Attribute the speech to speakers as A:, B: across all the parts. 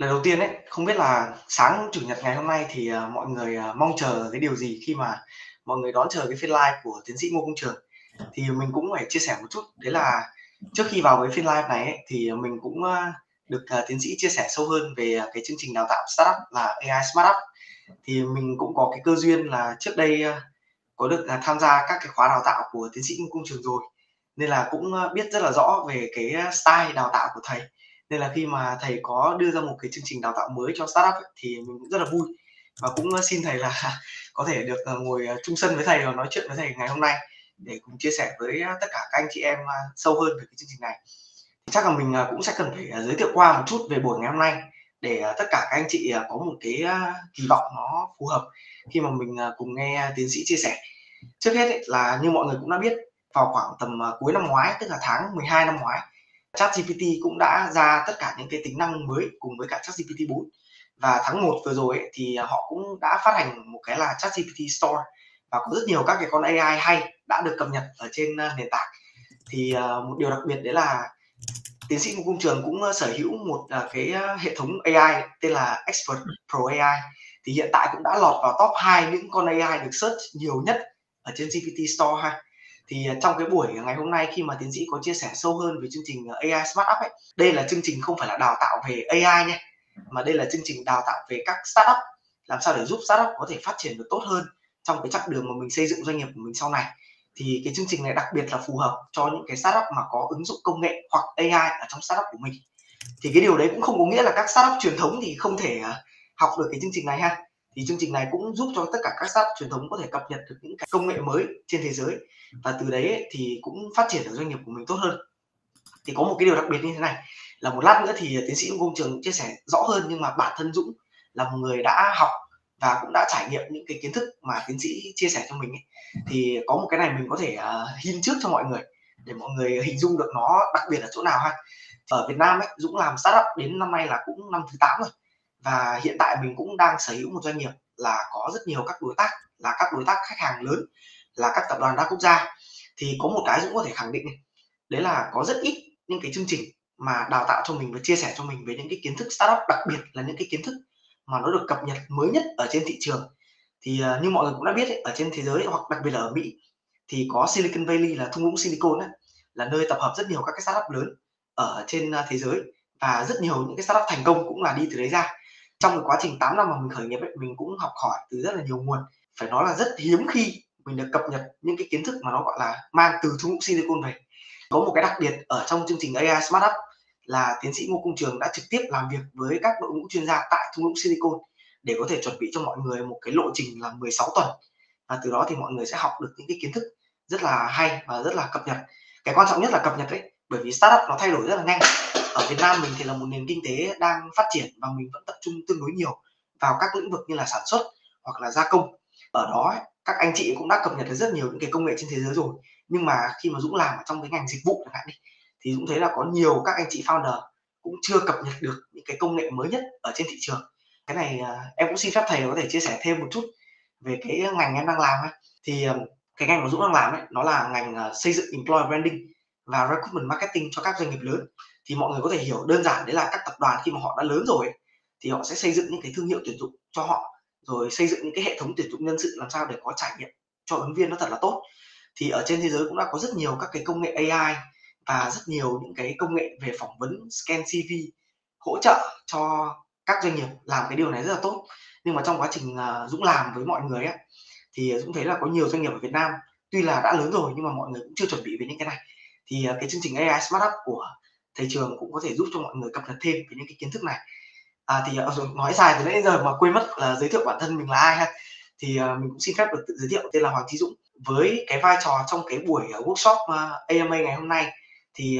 A: Lời đầu tiên ấy, không biết là sáng Chủ nhật ngày hôm nay thì, mọi người, mong chờ cái điều gì khi mà mọi người đón chờ cái phiên live của tiến sĩ Ngô Công Trường? Thì mình cũng phải chia sẻ một chút, đấy là trước khi vào với phiên live này ấy, thì mình cũng, được, tiến sĩ chia sẻ sâu hơn về, cái chương trình đào tạo startup là AI Smart Up. Thì mình cũng có cái cơ duyên là trước đây, có được, tham gia các cái khóa đào tạo của tiến sĩ Ngô Công Trường rồi, nên là cũng, biết rất là rõ về cái, style đào tạo của thầy. Nên là khi mà thầy có đưa ra một cái chương trình đào tạo mới cho startup ấy, thì mình cũng rất là vui và cũng, xin thầy là có thể được, ngồi, chung sân với thầy và nói chuyện với thầy ngày hôm nay để cùng chia sẻ với, tất cả các anh chị em, sâu hơn về cái chương trình này. Chắc là mình, cũng sẽ cần phải, giới thiệu qua một chút về buổi ngày hôm nay để, tất cả các anh chị, có một cái, kỳ vọng nó phù hợp khi mà mình, cùng nghe tiến sĩ chia sẻ. Trước hết ấy, là như mọi người cũng đã biết, vào khoảng tầm, cuối năm ngoái, tức là tháng 12 năm ngoái, ChatGPT cũng đã ra tất cả những cái tính năng mới cùng với cả ChatGPT 4. Và tháng 1 vừa rồi ấy, thì họ cũng đã phát hành một cái là ChatGPT Store và có rất nhiều các cái con AI hay đã được cập nhật ở trên, nền tảng. Thì, một điều đặc biệt đấy là tiến sĩ Ngô Công Trường cũng sở hữu một cái hệ thống AI tên là Expert Pro AI, thì hiện tại cũng đã lọt vào top 2 những con AI được search nhiều nhất ở trên GPT Store ha. Thì trong cái buổi ngày hôm nay khi mà tiến sĩ có chia sẻ sâu hơn về chương trình AI Smart Up ấy, đây là chương trình không phải là đào tạo về AI nha, mà đây là chương trình đào tạo về các startup, làm sao để giúp startup có thể phát triển được tốt hơn trong cái chặng đường mà mình xây dựng doanh nghiệp của mình sau này. Thì cái chương trình này đặc biệt là phù hợp cho những cái startup mà có ứng dụng công nghệ hoặc AI ở trong startup của mình. Thì cái điều đấy cũng không có nghĩa là các startup truyền thống thì không thể học được cái chương trình này ha. Thì chương trình này cũng giúp cho tất cả các startup truyền thống có thể cập nhật được những cái công nghệ mới trên thế giới và từ đấy ấy, thì cũng phát triển được doanh nghiệp của mình tốt hơn. Thì có một cái điều đặc biệt như thế này là một lát nữa thì tiến sĩ Công Trường chia sẻ rõ hơn, nhưng mà bản thân Dũng là một người đã học và cũng đã trải nghiệm những cái kiến thức mà tiến sĩ chia sẻ cho mình ấy. Thì có một cái này mình có thể hint trước cho mọi người để mọi người hình dung được nó đặc biệt ở chỗ nào ha. Ở Việt Nam ấy, Dũng làm startup đến năm nay là cũng năm thứ 8 rồi, và hiện tại mình cũng đang sở hữu một doanh nghiệp là có rất nhiều các đối tác, là các đối tác khách hàng lớn, là các tập đoàn đa quốc gia. Thì có một cái Dũng có thể khẳng định này, đấy là có rất ít những cái chương trình mà đào tạo cho mình và chia sẻ cho mình về những cái kiến thức startup, đặc biệt là những cái kiến thức mà nó được cập nhật mới nhất ở trên thị trường. Thì như mọi người cũng đã biết ấy, ở trên thế giới hoặc đặc biệt là ở Mỹ thì có Silicon Valley là thung lũng Silicon ấy, là nơi tập hợp rất nhiều các cái startup lớn ở trên thế giới, và rất nhiều những cái startup thành công cũng là đi từ đấy ra. Trong cái quá trình 8 năm mà mình khởi nghiệp ấy, mình cũng học hỏi từ rất là nhiều nguồn. Phải nói là rất hiếm khi mình được cập nhật những cái kiến thức mà nó gọi là mang từ thung lũng Silicon về. Có một cái đặc biệt ở trong chương trình AI Smart Up là tiến sĩ Ngô Công Trường đã trực tiếp làm việc với các đội ngũ chuyên gia tại thung lũng Silicon để có thể chuẩn bị cho mọi người một cái lộ trình là 16 tuần, và từ đó thì mọi người sẽ học được những cái kiến thức rất là hay và rất là cập nhật. Cái quan trọng nhất là cập nhật đấy, bởi vì startup nó thay đổi rất là nhanh. Ở Việt Nam mình thì là một nền kinh tế đang phát triển và mình vẫn tập trung tương đối nhiều vào các lĩnh vực như là sản xuất hoặc là gia công. Ở đó các anh chị cũng đã cập nhật được rất nhiều những cái công nghệ trên thế giới rồi, nhưng mà khi mà Dũng làm ở trong cái ngành dịch vụ chẳng hạn đi, thì Dũng thấy là có nhiều các anh chị founder cũng chưa cập nhật được những cái công nghệ mới nhất ở trên thị trường. Cái này em cũng xin phép thầy có thể chia sẻ thêm một chút về cái ngành em đang làm ha. Thì cái ngành mà Dũng đang làm ấy, nó là ngành xây dựng employer branding và recruitment marketing cho các doanh nghiệp lớn. Thì mọi người có thể hiểu đơn giản đấy là các tập đoàn khi mà họ đã lớn rồi ấy, thì họ sẽ xây dựng những cái thương hiệu tuyển dụng cho họ, rồi xây dựng những cái hệ thống tuyển dụng nhân sự làm sao để có trải nghiệm cho ứng viên nó thật là tốt. Thì ở trên thế giới cũng đã có rất nhiều các cái công nghệ AI và rất nhiều những cái công nghệ về phỏng vấn, scan CV hỗ trợ cho các doanh nghiệp làm cái điều này rất là tốt. Nhưng mà trong quá trình Dũng làm với mọi người ấy, thì Dũng thấy là có nhiều doanh nghiệp ở Việt Nam tuy là đã lớn rồi nhưng mà mọi người cũng chưa chuẩn bị về những cái này. Thì cái chương trình AI Smart Up của thầy Trường cũng có thể giúp cho mọi người cập nhật thêm về những cái kiến thức này. Thì rồi nói dài từ nãy đến giờ mà quên mất là giới thiệu bản thân mình là ai ha. Thì mình cũng xin phép được tự giới thiệu, tên là Hoàng Chí Dũng. Với cái vai trò trong cái buổi workshop AMA ngày hôm nay thì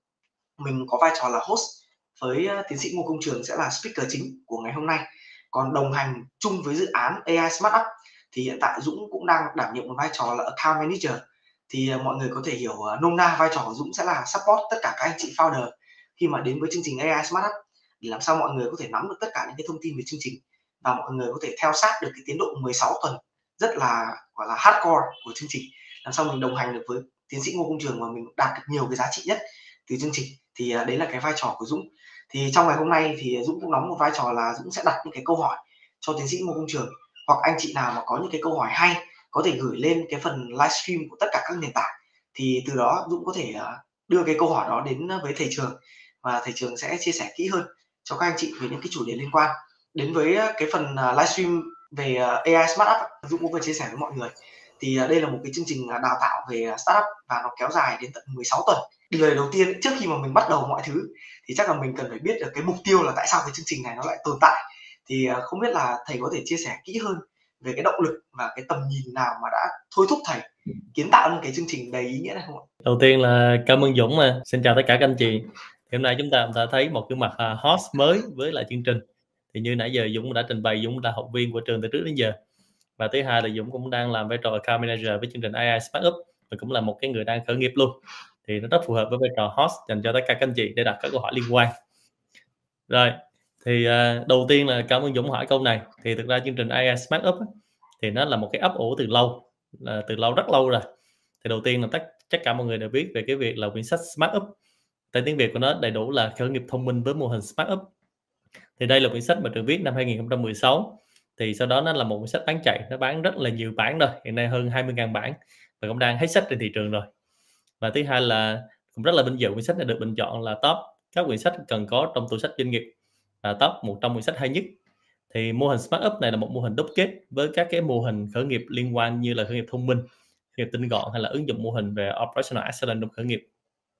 A: mình có vai trò là host, với tiến sĩ Ngô Công Trường sẽ là speaker chính của ngày hôm nay. Còn đồng hành chung với dự án AI Smart Up thì hiện tại Dũng cũng đang đảm nhiệm một vai trò là account manager. Thì mọi người có thể hiểu nôm na vai trò của Dũng sẽ là support tất cả các anh chị founder khi mà đến với chương trình AI Smart Up, để làm sao mọi người có thể nắm được tất cả những cái thông tin về chương trình và mọi người có thể theo sát được cái tiến độ 16 tuần rất là gọi là hardcore của chương trình, làm sao mình đồng hành được với tiến sĩ Ngô Công Trường và mình đạt được nhiều cái giá trị nhất từ chương trình. Thì đấy là cái vai trò của Dũng. Thì trong ngày hôm nay thì Dũng cũng đóng một vai trò là Dũng sẽ đặt những cái câu hỏi cho tiến sĩ Ngô Công Trường, hoặc anh chị nào mà có những cái câu hỏi hay có thể gửi lên cái phần livestream của tất cả các nền tảng, thì từ đó Dũng có thể đưa cái câu hỏi đó đến với thầy Trường, và thầy Trường sẽ chia sẻ kỹ hơn cho các anh chị về những cái chủ đề liên quan đến với cái phần livestream về AI Smart Up. Dũng cũng vừa chia sẻ với mọi người thì đây là một cái chương trình đào tạo về startup và nó kéo dài đến tận 16 tuần. Lời đầu tiên, trước khi mà mình bắt đầu mọi thứ thì chắc là mình cần phải biết được cái mục tiêu là tại sao cái chương trình này nó lại tồn tại. Thì không biết là thầy có thể chia sẻ kỹ hơn về cái động lực và cái tầm nhìn nào mà đã thôi thúc thầy kiến tạo nên cái chương trình đầy ý nghĩa này không ạ?
B: Đầu tiên là cảm ơn Dũng. Xin chào tất cả các anh chị. Thì hôm nay chúng ta đã thấy một cái mặt host mới với lại chương trình. Thì như nãy giờ Dũng đã trình bày, Dũng là học viên của trường từ trước đến giờ. Và thứ hai là Dũng cũng đang làm vai trò account manager với chương trình AI Smart Up, và cũng là một cái người đang khởi nghiệp luôn. Thì nó rất phù hợp với vai trò host dành cho tất cả các anh chị để đặt các câu hỏi liên quan. Rồi, thì đầu tiên là cảm ơn Dũng hỏi câu này. Thì thực ra chương trình AI Smart Up thì nó là một cái ấp ủ từ lâu, rất lâu rồi. Thì đầu tiên là tất cả mọi người đều biết về cái việc là quyển sách Smart Up. Tên tiếng Việt của nó đầy đủ là Khởi nghiệp thông minh với mô hình Smart Up. Thì đây là quyển sách mà Trường viết năm 2016. Thì sau đó nó là một quyển sách bán chạy, nó bán rất là nhiều bản rồi, hiện nay hơn 20.000 bản và cũng đang hết sách trên thị trường rồi. Và thứ hai là cũng rất là vinh dự, quyển sách này được bình chọn là top các quyển sách cần có trong tủ sách doanh nghiệp, là top 100 quyển sách hay nhất. Thì mô hình Smart Up này là một mô hình đúc kết với các cái mô hình khởi nghiệp liên quan như là khởi nghiệp thông minh, khởi nghiệp tinh gọn, hay là ứng dụng mô hình về Operational Excellence trong khởi nghiệp.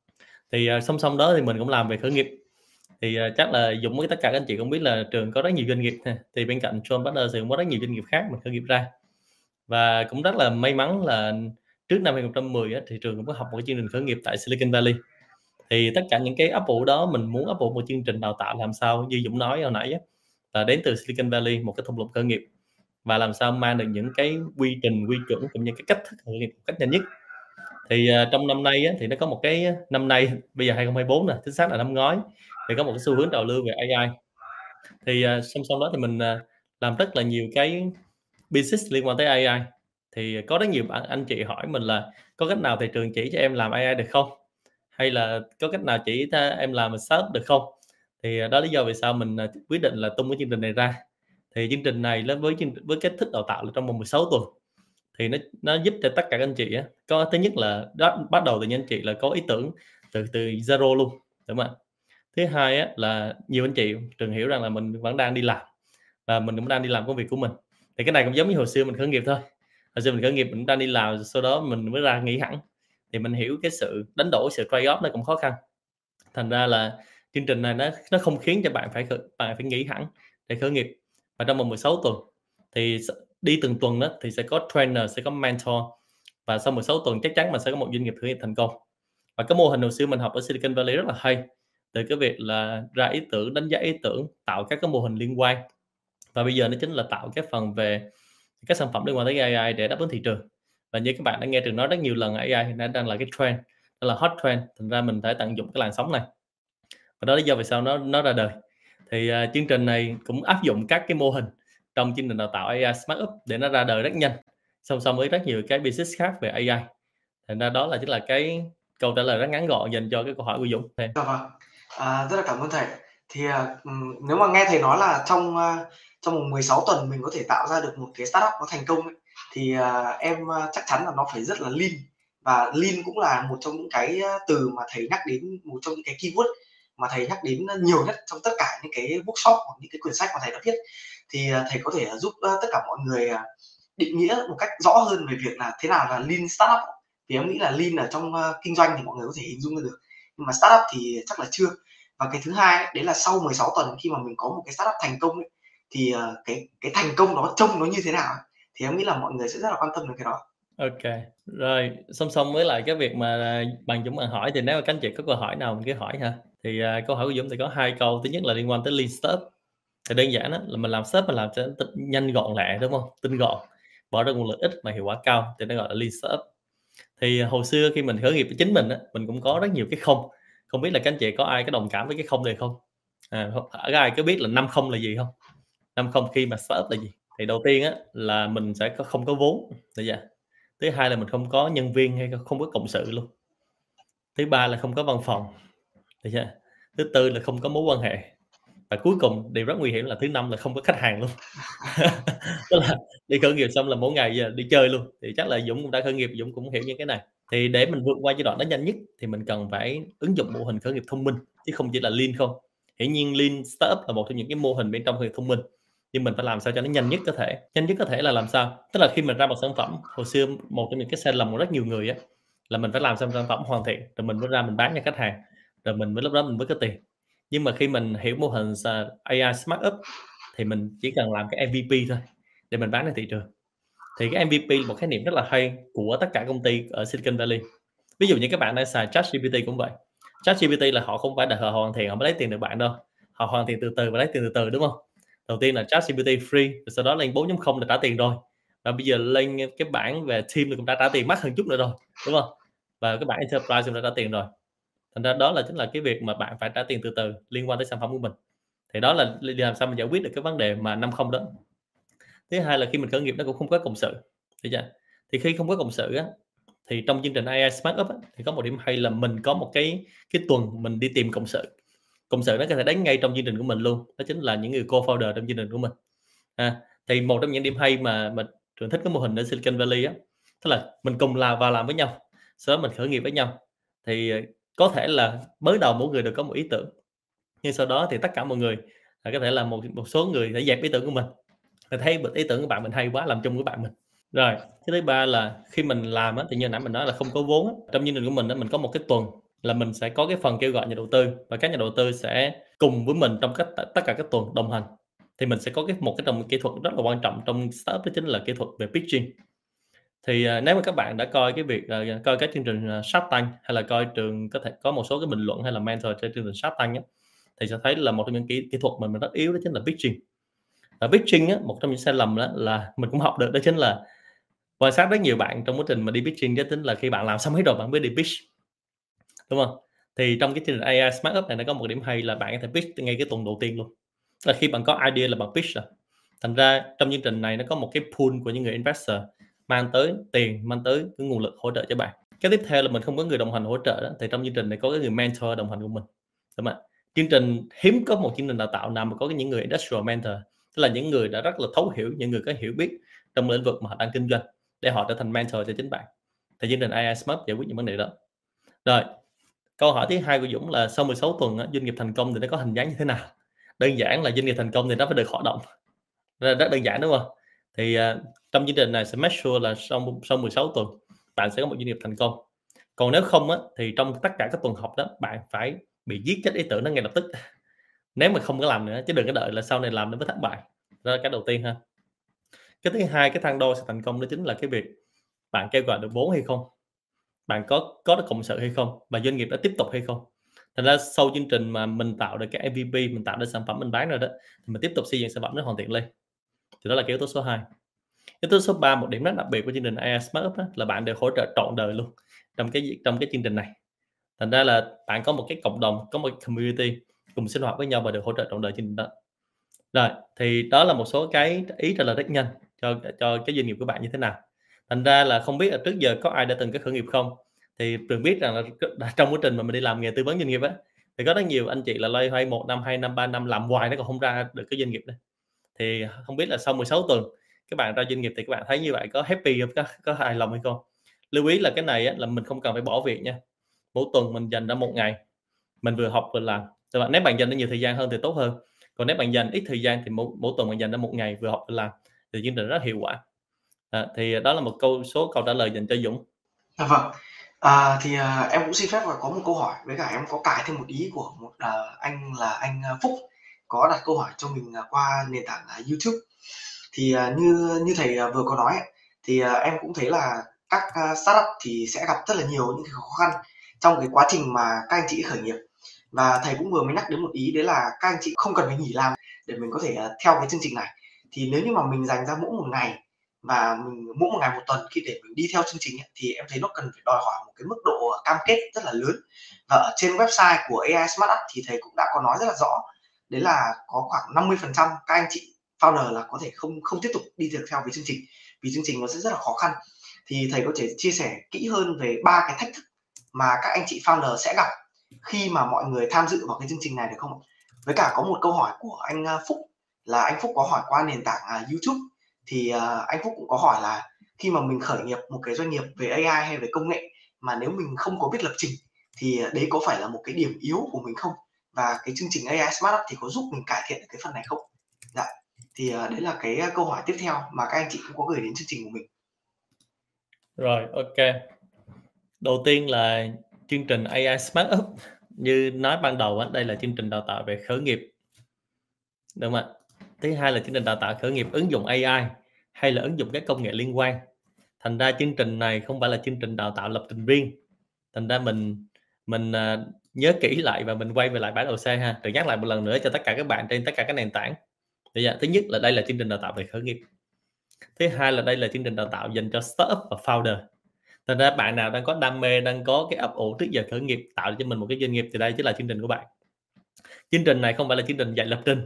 B: Thì song song đó thì mình cũng làm về khởi nghiệp. Thì chắc là Dũng với tất cả các anh chị cũng biết là trường có rất nhiều doanh nghiệp, thì bên cạnh John Partners thì cũng có rất nhiều doanh nghiệp khác mà khởi nghiệp ra. Và cũng rất là may mắn là trước năm 2010 thì trường cũng có học một cái chương trình khởi nghiệp tại Silicon Valley. Thì tất cả những cái ấp ủ đó, mình muốn ấp ủ một chương trình đào tạo làm sao như Dũng nói hồi nãy là đến từ Silicon Valley, một cái thung lũng khởi nghiệp, và làm sao mang được những cái quy trình, quy chuẩn cũng như cái cách thức khởi nghiệp một cách nhanh nhất. Thì trong năm nay thì nó có một cái, năm nay bây giờ 2024 nè, chính xác là năm ngoái, thì có một cái xu hướng trào lưu về AI. Thì song song đó thì mình làm rất là nhiều cái business liên quan tới AI. Thì có rất nhiều anh chị hỏi mình là có cách nào thầy trường chỉ cho em làm AI được không, hay là có cách nào chỉ em làm startup được không. Thì đó lý do vì sao mình quyết định là tung cái chương trình này ra. Thì chương trình này với cách thức đào tạo là trong vòng 16 tuần, thì nó giúp cho tất cả các anh chị có, thứ nhất là bắt đầu từ những anh chị là có ý tưởng từ zero luôn, đúng không ạ. Thứ hai là nhiều anh chị trường hiểu rằng là mình vẫn đang đi làm, và mình cũng đang đi làm công việc của mình. Thì cái này cũng giống như hồi xưa mình khởi nghiệp thôi. Hồi xưa mình khởi nghiệp mình đang đi làm, sau đó mình mới ra nghỉ hẳn. Thì mình hiểu cái sự đánh đổi, sự trade off nó cũng khó khăn. Thành ra là chương trình này nó không khiến cho bạn phải nghỉ hẳn để khởi nghiệp. Và trong vòng 16 tuần thì đi từng tuần đó thì sẽ có trainer, sẽ có mentor, và sau 16 tuần chắc chắn mình sẽ có một doanh nghiệp khởi nghiệp thành công. Và cái mô hình hồi xưa mình học ở Silicon Valley rất là hay, từ cái việc là ra ý tưởng, đánh giá ý tưởng, tạo các cái mô hình liên quan, và bây giờ nó chính là tạo cái phần về các sản phẩm liên quan tới AI để đáp ứng thị trường. Và như các bạn đã nghe Trường nói rất nhiều lần, AI hiện nay đang là cái trend, đó là hot trend, thành ra mình phải tận dụng cái làn sóng này. Và đó là lý do vì sao nó ra đời. Thì chương trình này cũng áp dụng các cái mô hình trong chương trình đào tạo AI Smart Up để nó ra đời rất nhanh, song song với rất nhiều cái business khác về AI. Thành ra đó chính là cái câu trả lời rất ngắn gọn dành cho cái câu hỏi của Dũng.
A: Dạ vâng, rất là cảm ơn thầy. Thì nếu mà nghe thầy nói là trong vòng 16 tuần mình có thể tạo ra được một cái startup nó thành công ấy, thì em chắc chắn là nó phải rất là lean, và lean cũng là một trong những cái từ mà thầy nhắc đến, một trong những cái keyword mà thầy nhắc đến nhiều nhất trong tất cả những cái workshop hoặc những cái quyển sách mà thầy đã viết. Thì thầy có thể giúp tất cả mọi người định nghĩa một cách rõ hơn về việc là thế nào là lean startup. Thì em nghĩ là lean ở trong kinh doanh thì mọi người có thể hình dung ra được, nhưng mà startup thì chắc là chưa. Và cái thứ hai đấy là sau 16 tuần khi mà mình có một cái startup thành công ấy, thì cái thành công đó trông nó như thế nào, thì em nghĩ là mọi người sẽ rất là quan tâm đến cái đó.
B: Ok, rồi song song với lại cái việc mà bạn Dũng hỏi, thì nếu mà các anh chị có câu hỏi nào mình cứ hỏi ha. Thì câu hỏi của Dũng thì có 2 câu. Thứ nhất là liên quan tới lean startup. Thì đơn giản đó là mình làm startup, mình làm cho nhanh gọn lẹ, đúng không? Tinh gọn, bỏ ra nguồn lực ít mà hiệu quả cao, thì nó gọi là lean startup. Thì hồi xưa khi mình khởi nghiệp với chính mình mình cũng có rất nhiều cái không biết là các anh chị có ai có đồng cảm với cái không này không? Có ai có biết là 5 không là gì không? 5 không khi mà startup là gì? Thì đầu tiên là mình sẽ không có vốn, được chưa? Thứ hai là mình không có nhân viên hay không có cộng sự luôn. Thứ ba là không có văn phòng, được chưa? thứ tư là không có mối quan hệ, và cuối cùng điều rất nguy hiểm là thứ năm là không có khách hàng luôn. Tức là đi khởi nghiệp xong là mỗi ngày giờ đi chơi luôn. Thì chắc là Dũng cũng đã khởi nghiệp, Dũng cũng hiểu những cái này. Thì để mình vượt qua giai đoạn đó nhanh nhất thì mình cần phải ứng dụng mô hình khởi nghiệp thông minh, chứ không chỉ là Lean không. Hiển nhiên Lean Startup là một trong những cái mô hình bên trong khởi nghiệp thông minh, nhưng mình phải làm sao cho nó nhanh nhất có thể. Nhanh nhất có thể là làm sao? Tức là khi mình ra một sản phẩm, hồi xưa một trong những cái sai lầm của rất nhiều người á, là mình phải làm xong sản phẩm hoàn thiện rồi mình mới ra mình bán cho khách hàng, rồi mình mới lúc đó mình mới có tiền. Nhưng mà khi mình hiểu mô hình AI Smart Up thì mình chỉ cần làm cái MVP thôi để mình bán ra thị trường. Thì cái MVP là một khái niệm rất là hay của tất cả công ty ở Silicon Valley. Ví dụ như các bạn đang xài ChatGPT cũng vậy. ChatGPT là họ không phải đợi họ hoàn thiện họ mới lấy tiền được bạn đâu. Họ hoàn thiện từ từ và lấy tiền từ từ, đúng không? Đầu tiên là ChatGPT free, rồi sau đó lên 4.0 là trả tiền rồi. Và bây giờ lên cái bản về team thì cũng đã trả tiền mắc hơn chút nữa rồi, đúng không? Và cái bản enterprise cũng đã trả tiền rồi. Thành ra đó chính là cái việc mà bạn phải trả tiền từ từ liên quan tới sản phẩm của mình. Thì đó là làm sao mình giải quyết được cái vấn đề mà 5-0 đó. Thứ hai là khi mình khởi nghiệp nó cũng không có cộng sự, hiểu chưa? Thì khi không có cộng sự á, thì trong chương trình AI Smart Up á, thì có một điểm hay là mình có một cái tuần mình đi tìm cộng sự. Cộng sự nó có thể đến ngay trong chương trình của mình luôn, đó chính là những người co-founder trong chương trình của mình. Thì một trong những điểm hay mà Trường thích cái mô hình ở Silicon Valley á, tức là mình cùng làm với nhau, sau đó mình khởi nghiệp với nhau. Thì có thể là mới đầu mỗi người đều có một ý tưởng, nhưng sau đó thì tất cả mọi người có thể là một số người sẽ dẹp ý tưởng của mình, thấy ý tưởng của bạn mình hay quá làm chung với bạn mình. Rồi, cái thứ ba là khi mình làm á, thì như nãy mình nói là không có vốn á, trong chương trình của mình á, mình có một cái tuần là mình sẽ có cái phần kêu gọi nhà đầu tư, và các nhà đầu tư sẽ cùng với mình trong tất cả các tuần đồng hành. Thì mình sẽ có một cái kỹ thuật rất là quan trọng trong startup, đó chính là kỹ thuật về pitching. Thì nếu mà các bạn đã coi cái việc coi các chương trình Shark Tank, hay là coi trường có thể có một số cái bình luận hay là mentor trên chương trình Shark Tank á, thì sẽ thấy là một trong những kỹ thuật mà mình rất yếu đó chính là pitching. Và pitching á, một trong những sai lầm đó là mình cũng học được, đó chính là quan sát rất nhiều bạn trong quá trình mà đi pitching, đó chính là khi bạn làm xong hết rồi bạn mới đi pitch, đúng không? Thì trong cái chương trình AI Smart Up này nó có một điểm hay là bạn có thể pitch ngay cái tuần đầu tiên luôn. Tức là khi bạn có idea là bạn pitch rồi. Thành ra trong chương trình này nó có một cái pool của những người investor mang tới tiền, mang tới cái nguồn lực hỗ trợ cho bạn. Cái tiếp theo là mình không có người đồng hành hỗ trợ đó, thì trong chương trình này có cái người mentor đồng hành của mình, đúng không ạ? Chương trình hiếm có một chương trình đào tạo nào mà có những người industrial mentor, tức là những người đã rất là thấu hiểu, những người có hiểu biết trong lĩnh vực mà họ đang kinh doanh, để họ trở thành mentor cho chính bạn. Thì chương trình AI Smart giải quyết những vấn đề đó. Rồi, câu hỏi thứ hai của Dũng là sau 16 tuần á, doanh nghiệp thành công thì nó có hình dáng như thế nào? Đơn giản là doanh nghiệp thành công thì nó phải được khởi động. Rất đơn giản, đúng không? Thì trong chương trình này sẽ make sure là sau 16 tuần bạn sẽ có một doanh nghiệp thành công. Còn nếu không á, thì trong tất cả các tuần học đó bạn phải bị giết chết ý tưởng đó ngay lập tức. Nếu mà không có làm nữa, chứ đừng có đợi là sau này làm nó mới thất bại. Đó là cái đầu tiên ha. Cái thứ hai, cái thang đo sự thành công đó chính là cái việc bạn kêu gọi được vốn hay không, bạn có được cộng sự hay không, và doanh nghiệp đã tiếp tục hay không. Thành ra sau chương trình mà mình tạo được cái MVP, mình tạo ra sản phẩm mình bán rồi đó, thì mình tiếp tục xây dựng sản phẩm nó hoàn thiện lên. Thì đó là cái yếu tố số 2. Yếu tố số 3, một điểm rất đặc biệt của chương trình AI Smart Up là bạn được hỗ trợ trọn đời luôn trong cái chương trình này. Thành ra là bạn có một cái cộng đồng, có một cái community cùng sinh hoạt với nhau và được hỗ trợ trọn đời chương trình đó. Rồi, thì đó là một số cái ý trả lời rất nhanh cho cái doanh nghiệp của bạn như thế nào. Thành ra là không biết là trước giờ có ai đã từng cái khởi nghiệp không? Thì Trường biết rằng là trong quá trình mà mình đi làm nghề tư vấn doanh nghiệp á, thì có rất nhiều anh chị là loay hoay 1 năm, 2 năm, 3 năm làm hoài nó còn không ra được cái doanh nghiệp đó. Thì không biết là sau 16 tuần các bạn ra doanh nghiệp thì các bạn thấy như vậy có happy không? Có hài lòng hay không? Lưu ý là cái này á, là mình không cần phải bỏ việc nha. Mỗi tuần mình dành ra 1 ngày, mình vừa học vừa làm. Nếu bạn dành ra nhiều thời gian hơn thì tốt hơn. Còn nếu bạn dành ít thời gian thì mỗi tuần bạn dành ra 1 ngày vừa học vừa làm thì chương trình rất hiệu quả. Thì đó là một số câu trả lời dành cho Dũng.
A: Dạ vâng. Thì em cũng xin phép là có một câu hỏi, với cả em có cài thêm một ý của một anh là anh Phúc có đặt câu hỏi cho mình qua nền tảng YouTube. Thì như thầy vừa có nói thì em cũng thấy là các startup thì sẽ gặp rất là nhiều những cái khó khăn trong cái quá trình mà các anh chị khởi nghiệp. Và thầy cũng vừa mới nhắc đến một ý, đấy là các anh chị không cần phải nghỉ làm để mình có thể theo cái chương trình này. Thì nếu như mà mình dành ra mỗi một ngày và mỗi một ngày một tuần khi để mình đi theo chương trình thì em thấy nó cần phải đòi hỏi một cái mức độ cam kết rất là lớn. Và ở trên website của AI Smart Up thì thầy cũng đã có nói rất là rõ, đấy là có khoảng 50% các anh chị founder là có thể không tiếp tục đi được theo với chương trình, vì chương trình nó sẽ rất là khó khăn. Thì thầy có thể chia sẻ kỹ hơn về 3 cái thách thức mà các anh chị founder sẽ gặp khi mà mọi người tham dự vào cái chương trình này được không ạ? Với cả có một câu hỏi của anh Phúc, là anh Phúc có hỏi qua nền tảng YouTube, thì anh Phúc cũng có hỏi là khi mà mình khởi nghiệp một cái doanh nghiệp về AI hay về công nghệ mà nếu mình không có biết lập trình thì đấy có phải là một cái điểm yếu của mình không? Và cái chương trình AI Smart Up thì có giúp mình cải thiện được cái phần này không? Dạ. Thì đấy là cái câu hỏi tiếp theo mà các anh chị cũng có gửi đến chương trình của mình.
B: Rồi, ok. Đầu tiên là chương trình AI Smart Up, như nói ban đầu á, đây là chương trình đào tạo về khởi nghiệp, đúng không ạ? Thứ hai là chương trình đào tạo khởi nghiệp ứng dụng AI hay là ứng dụng các công nghệ liên quan. Thành ra chương trình này không phải là chương trình đào tạo lập trình viên. Thành ra mình nhớ kỹ lại và mình quay về lại bản đầu xe ha, rồi nhắc lại một lần nữa cho tất cả các bạn trên tất cả các nền tảng. Thứ nhất là đây là chương trình đào tạo về khởi nghiệp. Thứ hai là đây là chương trình đào tạo dành cho startup và founder. Thành ra bạn nào đang có đam mê, đang có cái ấp ủ trước giờ khởi nghiệp, tạo cho mình một cái doanh nghiệp thì đây chính là chương trình của bạn. Chương trình này không phải là chương trình dạy lập trình.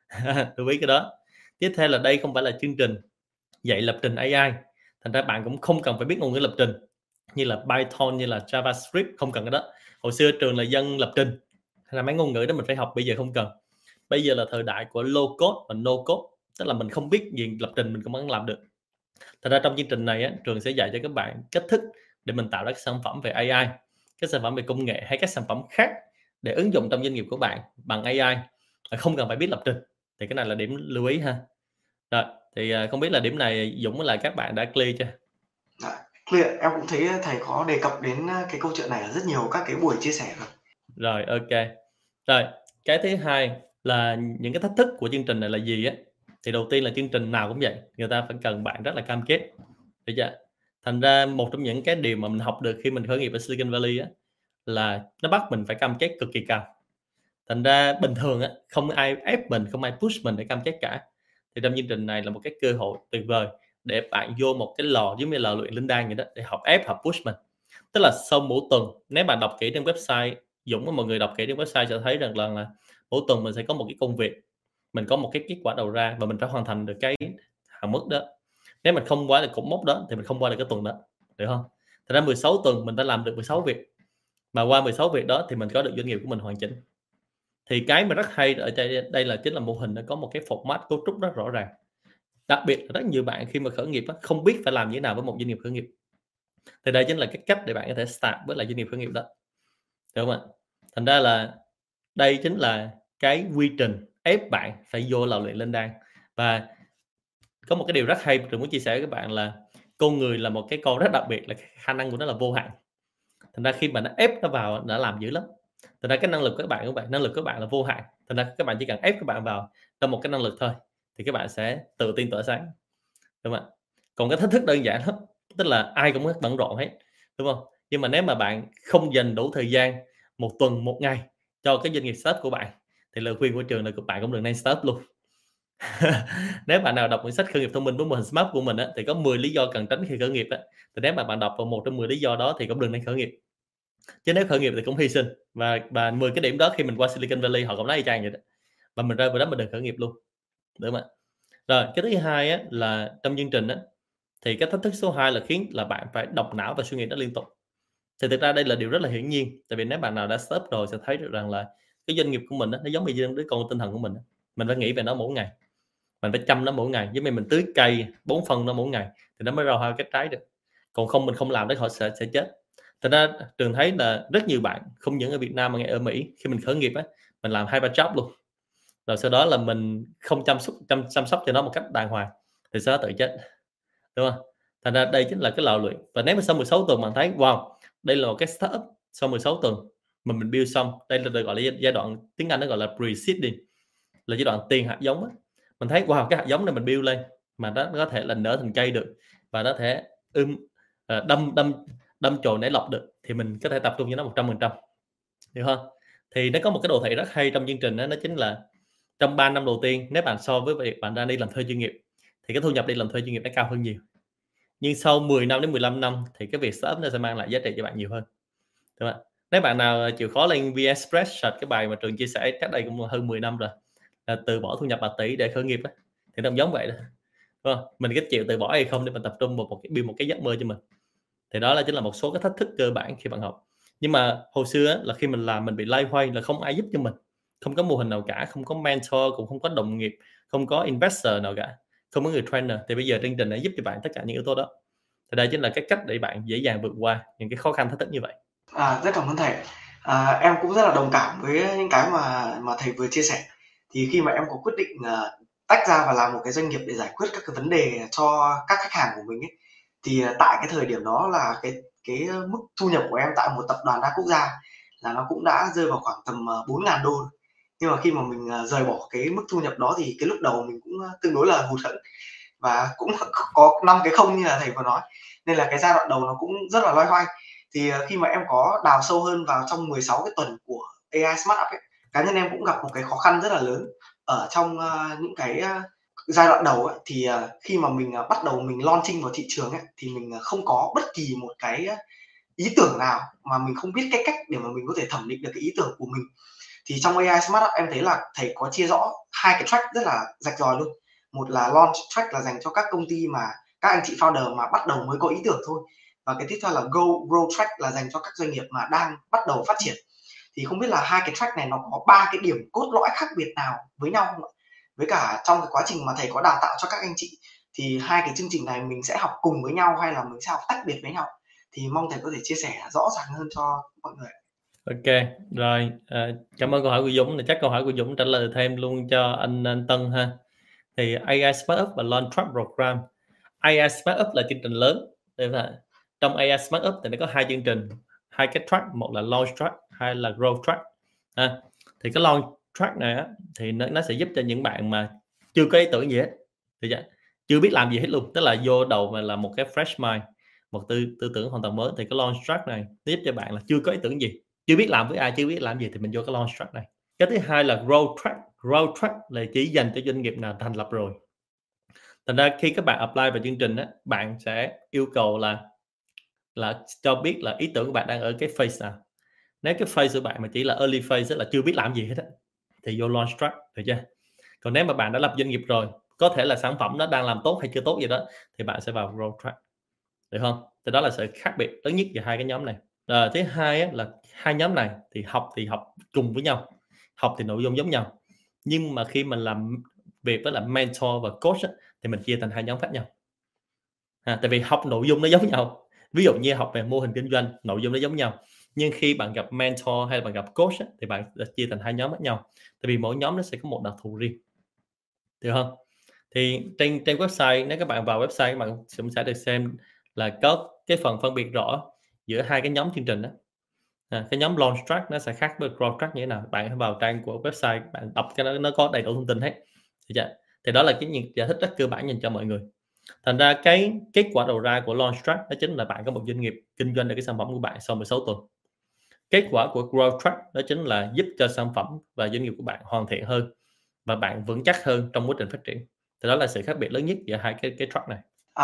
B: Lưu ý cái đó. Tiếp theo là đây không phải là chương trình dạy lập trình AI. Thành ra bạn cũng không cần phải biết ngôn ngữ lập trình như là Python, như là JavaScript, không cần cái đó. Hồi xưa trường là dân lập trình, thành ra mấy ngôn ngữ đó mình phải học, bây giờ không cần. Bây giờ là thời đại của low code và no code, tức là mình không biết gì lập trình mình cũng vẫn làm được. Thật ra trong chương trình này á, trường sẽ dạy cho các bạn cách thức để mình tạo ra các sản phẩm về AI, các sản phẩm về công nghệ hay các sản phẩm khác để ứng dụng trong doanh nghiệp của bạn bằng AI, không cần phải biết lập trình. Thì cái này là điểm lưu ý ha. Rồi, thì không biết là điểm này Dũng với lại các bạn đã clear chưa?
A: Dạ, clear. Em cũng thấy thầy có đề cập đến cái câu chuyện này ở rất nhiều các cái buổi chia sẻ rồi.
B: Rồi, ok. Rồi, cái thứ hai là những cái thách thức của chương trình này là gì á? Thì đầu tiên là chương trình nào cũng vậy, người ta phải cần bạn rất là cam kết, được chưa? Thành ra một trong những cái điều mà mình học được khi mình khởi nghiệp ở Silicon Valley á, là nó bắt mình phải cam kết cực kỳ cao. Thành ra bình thường á, không ai ép mình, không ai push mình để cam kết cả. Thì trong chương trình này là một cái cơ hội tuyệt vời để bạn vô một cái lò giống như là luyện linh đan vậy đó, để học ép, học push mình. Tức là sau mỗi tuần, nếu bạn đọc kỹ trên website, Dũng và mọi người đọc kỹ trên website sẽ thấy rằng là mỗi tuần mình sẽ có một cái công việc, mình có một cái kết quả đầu ra và mình phải hoàn thành được cái hạn mức đó. Nếu mình không qua được cột mốc đó thì mình không qua được cái tuần đó, được không? Thật ra 16 tuần mình đã làm được 16 việc, mà qua 16 việc đó thì mình có được doanh nghiệp của mình hoàn chỉnh. Thì cái mà rất hay ở đây là chính là mô hình nó có một cái format cấu trúc rất rõ ràng. Đặc biệt là rất nhiều bạn khi mà khởi nghiệp á, không biết phải làm như thế nào với một doanh nghiệp khởi nghiệp. Thì đây chính là cái cách để bạn có thể start với lại doanh nghiệp khởi nghiệp đó, được không ạ? Thành ra là đây chính là cái quy trình ép bạn phải vô lò luyện linh đan. Và có một cái điều rất hay tôi muốn chia sẻ với các bạn là con người là một cái con rất đặc biệt, là khả năng của nó là vô hạn. Thành ra khi mà nó ép nó vào nó làm dữ lắm. Thành ra cái năng lực của năng lực của bạn là vô hạn. Thành ra các bạn chỉ cần ép các bạn vào trong một cái năng lực thôi thì các bạn sẽ tự tin tỏa sáng, đúng không ạ? Còn cái thách thức đơn giản lắm, tức là ai cũng bận rộn hết, đúng không? Nhưng mà nếu mà bạn không dành đủ thời gian một tuần, một ngày cho cái doanh nghiệp startup của bạn thì lời khuyên của trường là bạn cũng đừng nên startup luôn. Nếu bạn nào đọc quyển sách khởi nghiệp thông minh với mô hình SMART của mình á, thì có 10 lý do cần tránh khi khởi nghiệp á. Thì nếu mà bạn đọc vào một trong 10 lý do đó thì cũng đừng nên khởi nghiệp. Chứ nếu khởi nghiệp thì cũng hy sinh, và 10 cái điểm đó khi mình qua Silicon Valley họ cũng nói y chang vậy đó. Mà mình rơi vào đó mình đừng khởi nghiệp luôn, đúng không ạ? Rồi, cái thứ hai á, là trong chương trình á, thì cái thách thức số 2 là khiến là bạn phải động não và suy nghĩ nó liên tục. Thì thực ra đây là điều rất là hiển nhiên, tại vì nếu bạn nào đã start rồi sẽ thấy được rằng là cái doanh nghiệp của mình á, nó giống như đứa con tinh thần của mình á. Mình phải nghĩ về nó mỗi ngày, mình phải chăm nó mỗi ngày, giống như mình tưới cây, bón phân nó mỗi ngày thì nó mới ra hoa kết trái được. Còn không mình không làm đấy họ sẽ chết. Thành ra trường thấy là rất nhiều bạn không những ở Việt Nam mà ngay ở Mỹ, khi mình khởi nghiệp á, mình làm 2-3 job luôn. Rồi sau đó là mình không chăm sóc cho nó một cách đàng hoàng thì sau đó tự chết, đúng không? Thành ra đây chính là cái lò luyện. Và nếu mà sau 16 tuần bạn thấy wow, đây là một cái startup sau 16 tuần mà mình build xong, đây là được gọi là giai đoạn tiếng Anh nó gọi là pre-seeding, là giai đoạn tiền hạt giống á. Mình thấy wow, cái hạt giống này mình build lên mà nó có thể là nở thành cây được và nó thể đâm đâm đâm chồi nảy lọc được thì mình có thể tập trung cho nó 100%, hiểu không? Thì nó có một cái đồ thị rất hay trong chương trình đó, nó chính là trong 3 năm đầu tiên nếu bạn so với việc bạn đang đi làm thuê chuyên nghiệp thì cái thu nhập đi làm thuê chuyên nghiệp nó cao hơn nhiều. Nhưng sau 10 năm đến 15 năm thì cái việc startup nó sẽ mang lại giá trị cho bạn nhiều hơn, đúng không? Nếu bạn nào chịu khó lên VnExpress search cái bài mà trường chia sẻ cách đây cũng hơn 10 năm rồi, là từ bỏ thu nhập bạc tỷ để khởi nghiệp á, thì nó cũng giống vậy đó, đúng không? Mình có chịu từ bỏ hay không để mình tập trung vào build một cái giấc mơ cho mình. Thì đó là chính là một số cái thách thức cơ bản khi bạn học. Nhưng mà hồi xưa á, là khi mình làm mình bị loay hoay là không ai giúp cho mình, không có mô hình nào cả, không có mentor, cũng không có đồng nghiệp, không có investor nào cả, không có người trainer. Thì bây giờ chương trình đã giúp cho bạn tất cả những yếu tố đó. Thì đây chính là cái cách để bạn dễ dàng vượt qua những cái khó khăn thách thức như vậy.
A: Rất cảm ơn thầy. Em cũng rất là đồng cảm với những cái mà thầy vừa chia sẻ. Thì khi mà em có quyết định tách ra và làm một cái doanh nghiệp để giải quyết các cái vấn đề cho các khách hàng của mình ấy, thì tại cái thời điểm đó là cái mức thu nhập của em tại một tập đoàn đa quốc gia là nó cũng đã rơi vào khoảng tầm 4.000 đô. Nhưng mà khi mà mình rời bỏ cái mức thu nhập đó thì cái lúc đầu mình cũng tương đối là hụt hẫng và cũng có 5 cái không như là thầy vừa nói, nên là cái giai đoạn đầu nó cũng rất là loay hoay. Thì khi mà em có đào sâu hơn vào trong 16 cái tuần của AI Smart Up ấy, cá nhân em cũng gặp một cái khó khăn rất là lớn ở trong những cái giai đoạn đầu ấy. Thì khi mà mình bắt đầu mình launching vào thị trường ấy, thì mình không có bất kỳ một cái ý tưởng nào, mà mình không biết cái cách để mà mình có thể thẩm định được cái ý tưởng của mình. Thì trong AI Smart Up em thấy là thầy có chia rõ hai cái track rất là rạch ròi luôn. Một là launch track là dành cho các công ty mà các anh chị founder mà bắt đầu mới có ý tưởng thôi, và cái tiếp theo là grow track là dành cho các doanh nghiệp mà đang bắt đầu phát triển. Thì không biết là hai cái track này nó có ba cái điểm cốt lõi khác biệt nào với nhau không ạ? Với cả trong cái quá trình mà thầy có đào tạo cho các anh chị thì hai cái chương trình này mình sẽ học cùng với nhau hay là mình sẽ học tách biệt với nhau? Thì mong thầy có thể chia sẻ rõ ràng hơn cho mọi người.
B: Ok, rồi, cảm ơn câu hỏi của Dũng. Thì chắc câu hỏi của Dũng trả lời thêm luôn cho anh Tân ha. Thì AI Smart Up và Launch Track Program. AI Smart Up là chương trình lớn. Trong AI Smart Up thì nó có hai chương trình, hai cái track, một là Launch Track, hai là Growth Track. Thì cái Launch Track này á, thì nó sẽ giúp cho những bạn mà chưa có ý tưởng gì hết, thì chưa biết làm gì hết luôn, tức là vô đầu mà là một cái fresh mind, một tư tưởng hoàn toàn mới. Thì cái Launch Track này giúp cho bạn là chưa có ý tưởng gì, chưa biết làm với ai, chưa biết làm gì, thì mình vô cái Launch Track này. Cái thứ hai là Growth Track. Growth Track là chỉ dành cho doanh nghiệp nào thành lập rồi. Thành ra khi các bạn apply vào chương trình á, bạn sẽ yêu cầu là cho biết là ý tưởng của bạn đang ở cái phase nào. Nếu cái phase của bạn mà chỉ là early phase, là chưa biết làm gì hết á, thì vô Launch Track, được chưa? Còn nếu mà bạn đã lập doanh nghiệp rồi, có thể là sản phẩm nó đang làm tốt hay chưa tốt gì đó, thì bạn sẽ vào Growth Track, được không? Thì đó là sự khác biệt lớn nhất giữa hai cái nhóm này. Thứ hai á, là hai nhóm này thì học cùng với nhau, học thì nội dung giống nhau, nhưng mà khi mình làm việc với là mentor và coach á, thì mình chia thành hai nhóm khác nhau. Tại vì học nội dung nó giống nhau, ví dụ như học về mô hình kinh doanh, nội dung nó giống nhau, nhưng khi bạn gặp mentor hay là bạn gặp coach á, thì bạn sẽ chia thành hai nhóm khác nhau, tại vì mỗi nhóm nó sẽ có một đặc thù riêng, được không? Thì trên website, nếu các bạn vào website, các bạn cũng sẽ được xem là có cái phần phân biệt rõ giữa hai cái nhóm chương trình đó. Cái nhóm Launch Track nó sẽ khác với Growth Track như thế nào, bạn hãy vào trang của website, bạn đọc cái nó có đầy đủ thông tin hết, thì đó là cái giải thích rất cơ bản dành cho mọi người. Thành ra cái kết quả đầu ra của Launch Track đó chính là bạn có một doanh nghiệp kinh doanh được cái sản phẩm của bạn sau 16 tuần. Kết quả của Growth Track đó chính là giúp cho sản phẩm và doanh nghiệp của bạn hoàn thiện hơn và bạn vững chắc hơn trong quá trình phát triển. Thì đó là sự khác biệt lớn nhất giữa hai cái track này.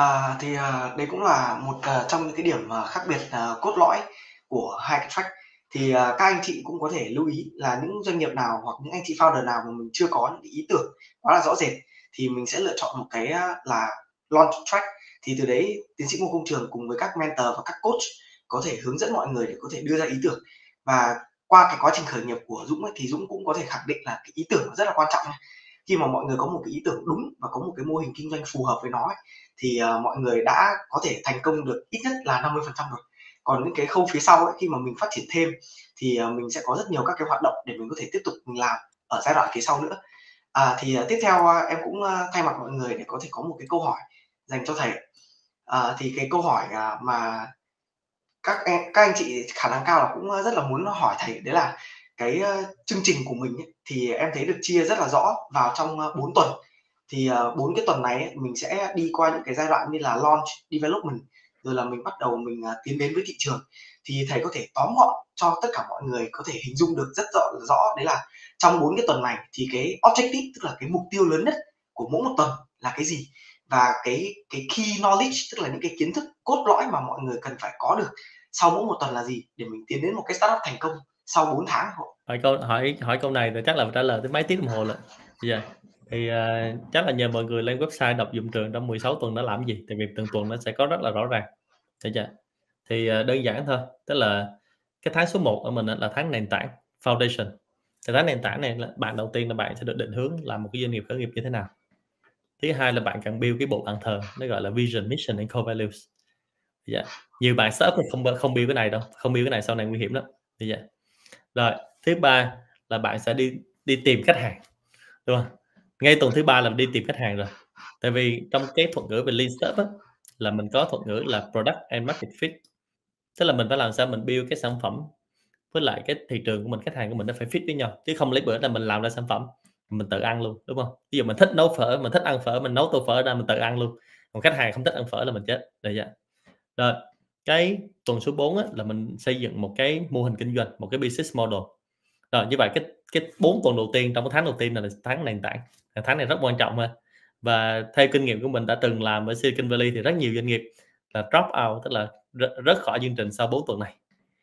A: Đây cũng là một trong những cái điểm khác biệt cốt lõi của hai cái track. Thì các anh chị cũng có thể lưu ý là những doanh nghiệp nào hoặc những anh chị founder nào mà mình chưa có những cái ý tưởng quá là rõ rệt, thì mình sẽ lựa chọn một cái là launch track. Thì từ đấy tiến sĩ Ngô Công Trường cùng với các mentor và các coach có thể hướng dẫn mọi người để có thể đưa ra ý tưởng. Và qua cái quá trình khởi nghiệp của Dũng ấy, thì Dũng cũng có thể khẳng định là cái ý tưởng rất là quan trọng. Khi mà mọi người có một cái ý tưởng đúng và có một cái mô hình kinh doanh phù hợp với nó ấy, thì mọi người đã có thể thành công được ít nhất là 50% rồi. Còn những cái khâu phía sau ấy, khi mà mình phát triển thêm thì mình sẽ có rất nhiều các cái hoạt động để mình có thể tiếp tục mình làm ở giai đoạn phía sau nữa. Tiếp theo em cũng thay mặt mọi người để có thể có một cái câu hỏi dành cho thầy. Thì cái câu hỏi mà các anh chị khả năng cao là cũng rất là muốn hỏi thầy, đấy là cái chương trình của mình ấy, thì em thấy được chia rất là rõ vào trong 4 tuần. Thì 4 cái tuần này ấy, mình sẽ đi qua những cái giai đoạn như là launch, development, rồi là mình bắt đầu mình tiến đến với thị trường. Thì thầy có thể tóm gọn cho tất cả mọi người có thể hình dung được rất rõ đấy là trong 4 cái tuần này thì cái objective, tức là cái mục tiêu lớn nhất của mỗi một tuần là cái gì, và cái key knowledge, tức là những cái kiến thức cốt lõi mà mọi người cần phải có được sau mỗi một tuần là gì, để mình tiến đến một cái startup thành công sau 4 tháng.
B: Hỏi câu này thì chắc là trả lời tới mấy tiếng đồng hồ lận. Thì chắc là nhờ mọi người lên website đọc dụng trường trong 16 tuần đã làm gì, tại vì từng tuần nó sẽ có rất là rõ ràng, được chưa? Thì đơn giản thôi, tức là cái tháng số 1 ở mình là tháng nền tảng foundation. Thì tháng nền tảng này là bạn đầu tiên là bạn sẽ được định hướng làm một cái doanh nghiệp khởi nghiệp như thế nào. Thứ hai là bạn cần build cái bộ bàn thờ, nó gọi là vision, mission and core values. Nhiều bạn startup không build cái này đâu, không build cái này sau này nguy hiểm lắm. Rồi thứ ba là bạn sẽ đi tìm khách hàng, đúng không? Ngay tuần thứ ba là đi tìm khách hàng rồi. Tại vì trong cái thuật ngữ về lean startup á, là mình có thuật ngữ là product and market fit. Tức là mình phải làm sao mình build cái sản phẩm với lại cái thị trường của mình, khách hàng của mình nó phải fit với nhau, chứ không lấy bữa là mình làm ra sản phẩm mình tự ăn luôn, đúng không? Ví dụ mình thích nấu phở, mình thích ăn phở, mình nấu tô phở ra mình tự ăn luôn, còn khách hàng không thích ăn phở là mình chết. Rồi cái tuần số 4 á, là mình xây dựng một cái mô hình kinh doanh, một cái business model. Rồi như vậy cái 4 tuần đầu tiên trong cái tháng đầu tiên là tháng nền tảng. Tháng này rất quan trọng ha. Và theo kinh nghiệm của mình đã từng làm ở Silicon Valley thì rất nhiều doanh nghiệp là drop out, tức là rớt khỏi chương trình sau 4 tuần này.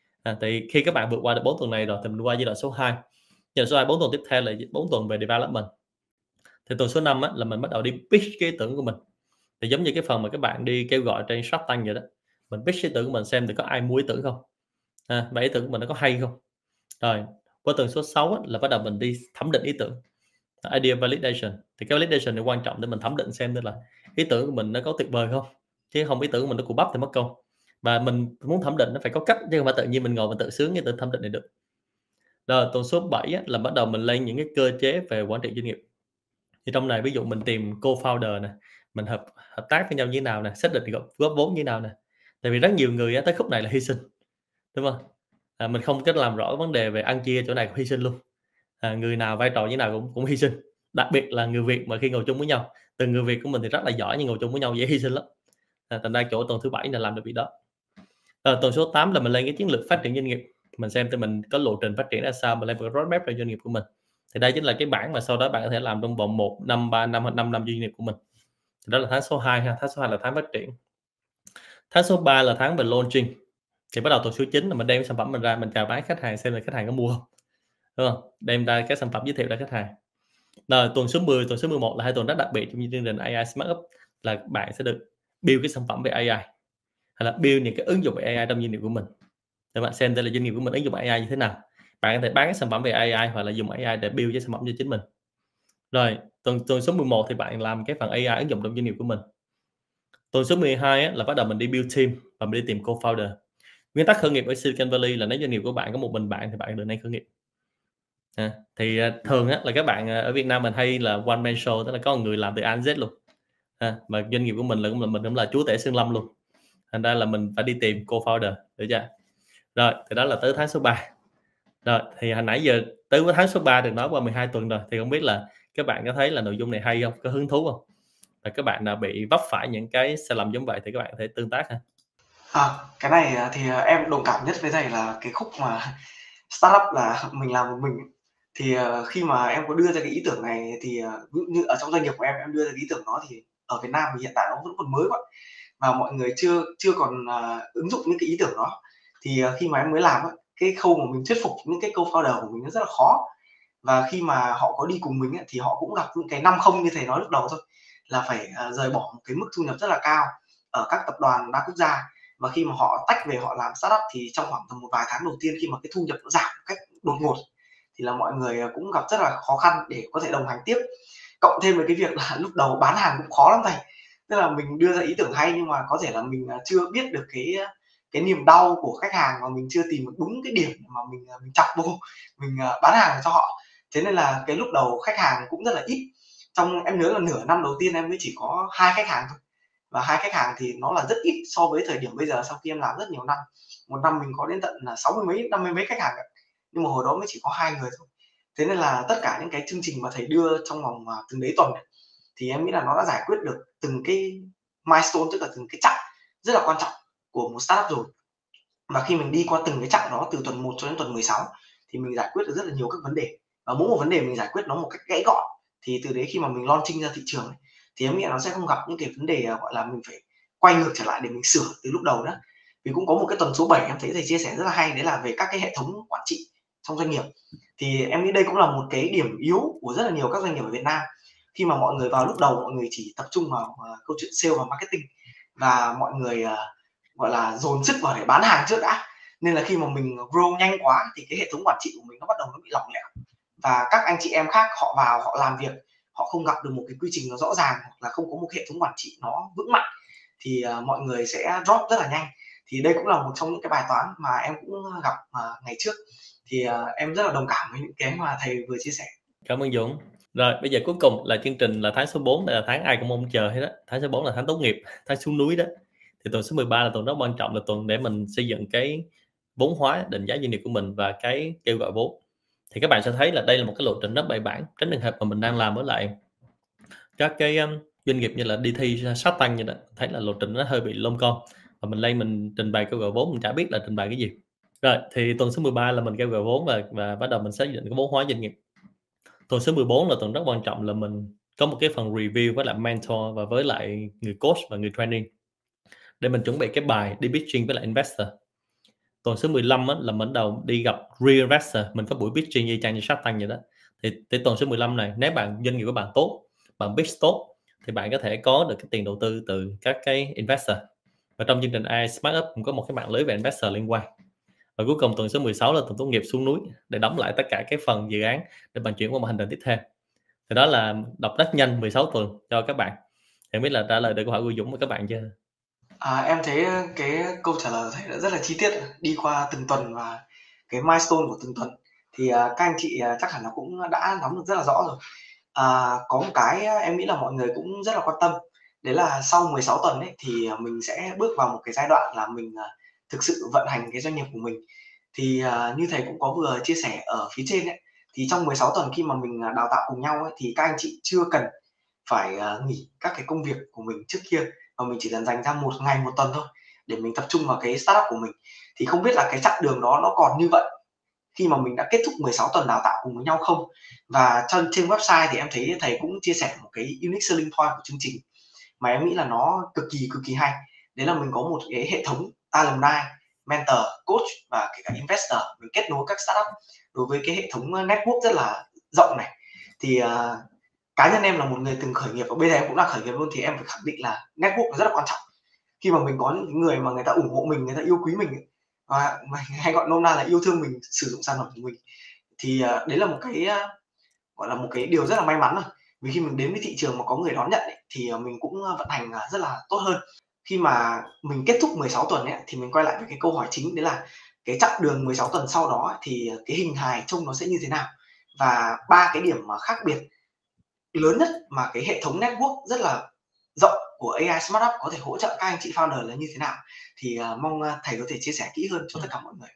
B: Thì khi các bạn vượt qua được 4 tuần này rồi thì mình qua giai đoạn số 2. Giai đoạn số 2 4 tuần tiếp theo là 4 tuần về development. Thì tuần số 5 á, là mình bắt đầu đi pitch cái ý tưởng của mình. Thì giống như cái phần mà các bạn đi kêu gọi trên Shark Tank vậy đó. Mình pitch ý tưởng của mình xem thì có ai mua ý tưởng không. Và ý tưởng của mình nó có hay không. Rồi qua tuần số 6 á, là bắt đầu mình đi thẩm định ý tưởng, idea validation. Thì cái validation này quan trọng để mình thẩm định xem là ý tưởng của mình nó có tuyệt vời không, chứ không ý tưởng của mình nó cù bắp thì mất công. Và mình muốn thẩm định nó phải có cách, chứ không phải tự nhiên mình ngồi mình tự sướng như tự thẩm định này được. Rồi tuần số 7 á, là bắt đầu mình lên những cái cơ chế về quản trị doanh nghiệp. Thì trong này ví dụ mình tìm co-founder nè, mình hợp tác với nhau như thế nào nè, xác định góp vốn như thế nào nè. Tại vì rất nhiều người á, tới khúc này là hy sinh, đúng không? Mình không có làm rõ vấn đề về ăn chia chỗ này cũng hy sinh luôn. Người nào vai trò như nào cũng hy sinh, đặc biệt là người Việt mà khi ngồi chung với nhau, từng người Việt của mình thì rất là giỏi nhưng ngồi chung với nhau dễ hy sinh lắm. Thành ra chỗ tuần thứ 7 là làm được việc đó. Tuần số 8 là mình lên cái chiến lược phát triển doanh nghiệp, mình xem thì mình có lộ trình phát triển ra sao, mình lên một cái roadmap cho doanh nghiệp của mình. Thì đây chính là cái bảng mà sau đó bạn có thể làm trong vòng 1 năm, 3 năm hoặc 5 năm doanh nghiệp của mình. Thì đó là tháng số 2 ha, tháng số 2 là tháng phát triển. Tháng số 3 là tháng về launching. Thì bắt đầu tuần số 9 là mình đem cái sản phẩm mình ra, mình chào bán khách hàng xem là khách hàng có mua không. Đúng không? Đem ra cái sản phẩm giới thiệu ra khách hàng. Rồi tuần số 10, tuần số 11 là 2 tuần rất đặc biệt trong chương trình AI Smart Up, là bạn sẽ được build cái sản phẩm về AI, hay là build những cái ứng dụng về AI trong doanh nghiệp của mình. Để bạn xem đây là doanh nghiệp của mình ứng dụng AI như thế nào. Bạn có thể bán cái sản phẩm về AI hoặc là dùng AI để build cái sản phẩm cho chính mình. Rồi tuần số 11 thì bạn làm cái phần AI ứng dụng trong doanh nghiệp của mình. Tuần số 12 á, là bắt đầu mình đi build team và mình đi tìm co-founder. Nguyên tắc khởi nghiệp ở Silicon Valley là nếu doanh nghiệp của bạn có một mình bạn thì bạn đừng nên khởi nghiệp. Thì thường á, là các bạn ở Việt Nam mình hay là one man show, tức là có một người làm từ A đến Z luôn. Mà doanh nghiệp của mình là mình cũng là chúa tể Sơn Lâm luôn. Thành ra là mình phải đi tìm co-founder, được chưa? Rồi thì đó là tới tháng số 3. Rồi thì hồi nãy giờ tới tháng số 3 được nói qua 12 tuần rồi, thì không biết là các bạn có thấy là nội dung này hay không, có hứng thú không? Và các bạn nào bị vấp phải những cái sai lầm giống vậy thì các bạn có thể tương tác ha.
A: Cái này thì em đồng cảm nhất với thầy là cái khúc mà startup là mình làm một mình. Thì khi mà em có đưa ra cái ý tưởng này thì ví dụ như ở trong doanh nghiệp của em đưa ra cái ý tưởng đó thì ở Việt Nam thì hiện tại nó vẫn còn mới quá và mọi người chưa còn ứng dụng những cái ý tưởng đó. Thì khi mà em mới làm cái khâu mà mình thuyết phục những cái co-founder của mình nó rất là khó. Và khi mà họ có đi cùng mình thì họ cũng gặp những cái 5 không như thầy nói lúc đầu thôi, là phải rời bỏ một cái mức thu nhập rất là cao ở các tập đoàn đa quốc gia. Và khi mà họ tách về họ làm startup thì trong khoảng tầm một vài tháng đầu tiên khi mà cái thu nhập nó giảm một cách đột ngột thì là mọi người cũng gặp rất là khó khăn để có thể đồng hành tiếp. Cộng thêm với cái việc là lúc đầu bán hàng cũng khó lắm thầy, tức là mình đưa ra ý tưởng hay nhưng mà có thể là mình chưa biết được cái niềm đau của khách hàng và mình chưa tìm được đúng cái điểm mà mình chọc vô mình bán hàng cho họ. Thế nên là cái lúc đầu khách hàng cũng rất là ít. Trong em nhớ là nửa năm đầu tiên em mới chỉ có 2 khách hàng thôi, và 2 khách hàng thì nó là rất ít so với thời điểm bây giờ sau khi em làm rất nhiều năm. Một năm mình có đến tận là 60 mấy, 50 mấy khách hàng ấy. Nhưng mà hồi đó mới chỉ có 2 người thôi. Thế nên là tất cả những cái chương trình mà thầy đưa trong vòng từng đấy tuần ấy, thì em nghĩ là nó đã giải quyết được từng cái milestone, tức là từng cái chặng rất là quan trọng của một startup rồi. Và khi mình đi qua từng cái chặng đó từ tuần 1 cho đến tuần 16 thì mình giải quyết được rất là nhiều các vấn đề. Và mỗi một vấn đề mình giải quyết nó một cách gãy gọn. Thì từ đấy khi mà mình launching ra thị trường ấy, thì em nghĩ là nó sẽ không gặp những cái vấn đề gọi là mình phải quay ngược trở lại để mình sửa từ lúc đầu nữa. Vì cũng có một cái tuần số 7 em thấy thầy chia sẻ rất là hay, đấy là về các cái hệ thống quản trị trong doanh nghiệp. Thì em nghĩ đây cũng là một cái điểm yếu của rất là nhiều các doanh nghiệp ở Việt Nam. Khi mà mọi người vào lúc đầu mọi người chỉ tập trung vào câu chuyện sale và marketing, và mọi người gọi là dồn sức vào để bán hàng trước đã. nên là khi mà mình grow nhanh quá thì cái hệ thống quản trị của mình nó bắt đầu nó bị lỏng lẻo, và các anh chị em khác họ vào họ làm việc, họ không gặp được một cái quy trình nó rõ ràng, hoặc là không có một hệ thống quản trị nó vững mạnh, thì mọi người sẽ drop rất là nhanh. Thì đây cũng là một trong những cái bài toán mà em cũng gặp ngày trước, thì em rất là đồng cảm với những cái mà thầy vừa chia sẻ.
B: Cảm ơn Dũng. Rồi bây giờ cuối cùng là chương trình là tháng số 4, đây là tháng ai cũng mong chờ hết đó. Tháng số 4 là tháng tốt nghiệp, tháng xuống núi đó. Thì tuần số 13 là tuần rất quan trọng, là tuần để mình xây dựng cái vốn hóa, định giá doanh nghiệp của mình và cái kêu gọi vốn. Thì các bạn sẽ thấy là đây là một cái lộ trình rất bài bản, tránh trường hợp mà mình đang làm với lại các cái doanh nghiệp như là đi thi Shark Tank như đó, thấy là lộ trình nó hơi bị lông con, và mình lên mình trình bày kêu gọi vốn mình chả biết là trình bày cái gì. Rồi thì tuần số 13 là mình kêu gọi vốn và bắt đầu mình xác định cái vốn hóa doanh nghiệp. Tuần số 14 là tuần rất quan trọng, là mình có một cái phần review với lại mentor và với lại người coach và người training để mình chuẩn bị cái bài đi pitching với lại investor. Tuần số 15 á, là mình bắt đầu đi gặp real investor, mình có buổi pitching y chang như Shark Tank vậy đó. Thì tuần số 15 này, nếu doanh nghiệp của bạn tốt, bạn pitch tốt, thì bạn có thể có được cái tiền đầu tư từ các cái investor. Và trong chương trình AI Smart Up cũng có một cái mạng lưới về investor liên quan. Và cuối cùng tuần số 16 là tuần tốt nghiệp xuống núi, để đóng lại tất cả cái phần dự án để bạn chuyển qua một hành trình tiếp theo. Thì đó là đọc rất nhanh 16 tuần cho các bạn. Thì không biết là trả lời được câu hỏi của Dũng và các bạn chưa?
A: Em thấy cái câu trả lời thầy đã rất là chi tiết, đi qua từng tuần và cái milestone của từng tuần, thì các anh chị chắc hẳn là cũng đã nắm được rất là rõ rồi. Có một cái em nghĩ là mọi người cũng rất là quan tâm, đấy là sau 16 tuần ấy thì mình sẽ bước vào một cái giai đoạn là mình thực sự vận hành cái doanh nghiệp của mình. Thì như thầy cũng có vừa chia sẻ ở phía trên ấy, thì trong 16 tuần khi mà mình đào tạo cùng nhau ấy, thì các anh chị chưa cần phải nghỉ các cái công việc của mình trước kia, và mình chỉ cần dành ra một ngày một tuần thôi để mình tập trung vào cái startup của mình. Thì không biết là cái chặng đường đó nó còn như vậy khi mà mình đã kết thúc 16 tuần đào tạo cùng với nhau không? Và trên website thì em thấy thầy cũng chia sẻ một cái unique selling point của chương trình mà em nghĩ là nó cực kỳ hay. Đấy là mình có một cái hệ thống alumni, mentor, coach và kể cả investor, mình kết nối các startup đối với cái hệ thống network rất là rộng này. Thì cá nhân em là một người từng khởi nghiệp và bây giờ em cũng đang khởi nghiệp luôn, thì em phải khẳng định là network nó rất là quan trọng. Khi mà mình có những người mà người ta ủng hộ mình, người ta yêu quý mình ấy, và hay gọi nôm na là yêu thương mình, sử dụng sản phẩm của mình, thì đấy là một cái gọi là một cái điều rất là may mắn rồi. Vì khi mình đến với thị trường mà có người đón nhận ấy, thì mình cũng vận hành rất là tốt hơn. Khi mà mình kết thúc 16 tuần ấy, thì mình quay lại với cái câu hỏi chính, đấy là cái chặng đường 16 tuần sau đó ấy, thì cái hình hài trông nó sẽ như thế nào, và 3 cái điểm mà khác biệt lớn nhất mà cái hệ thống network rất là rộng của AI Smart Up có thể hỗ trợ các anh chị founder là như thế nào, thì mong thầy có thể chia sẻ kỹ hơn cho tất cả mọi người.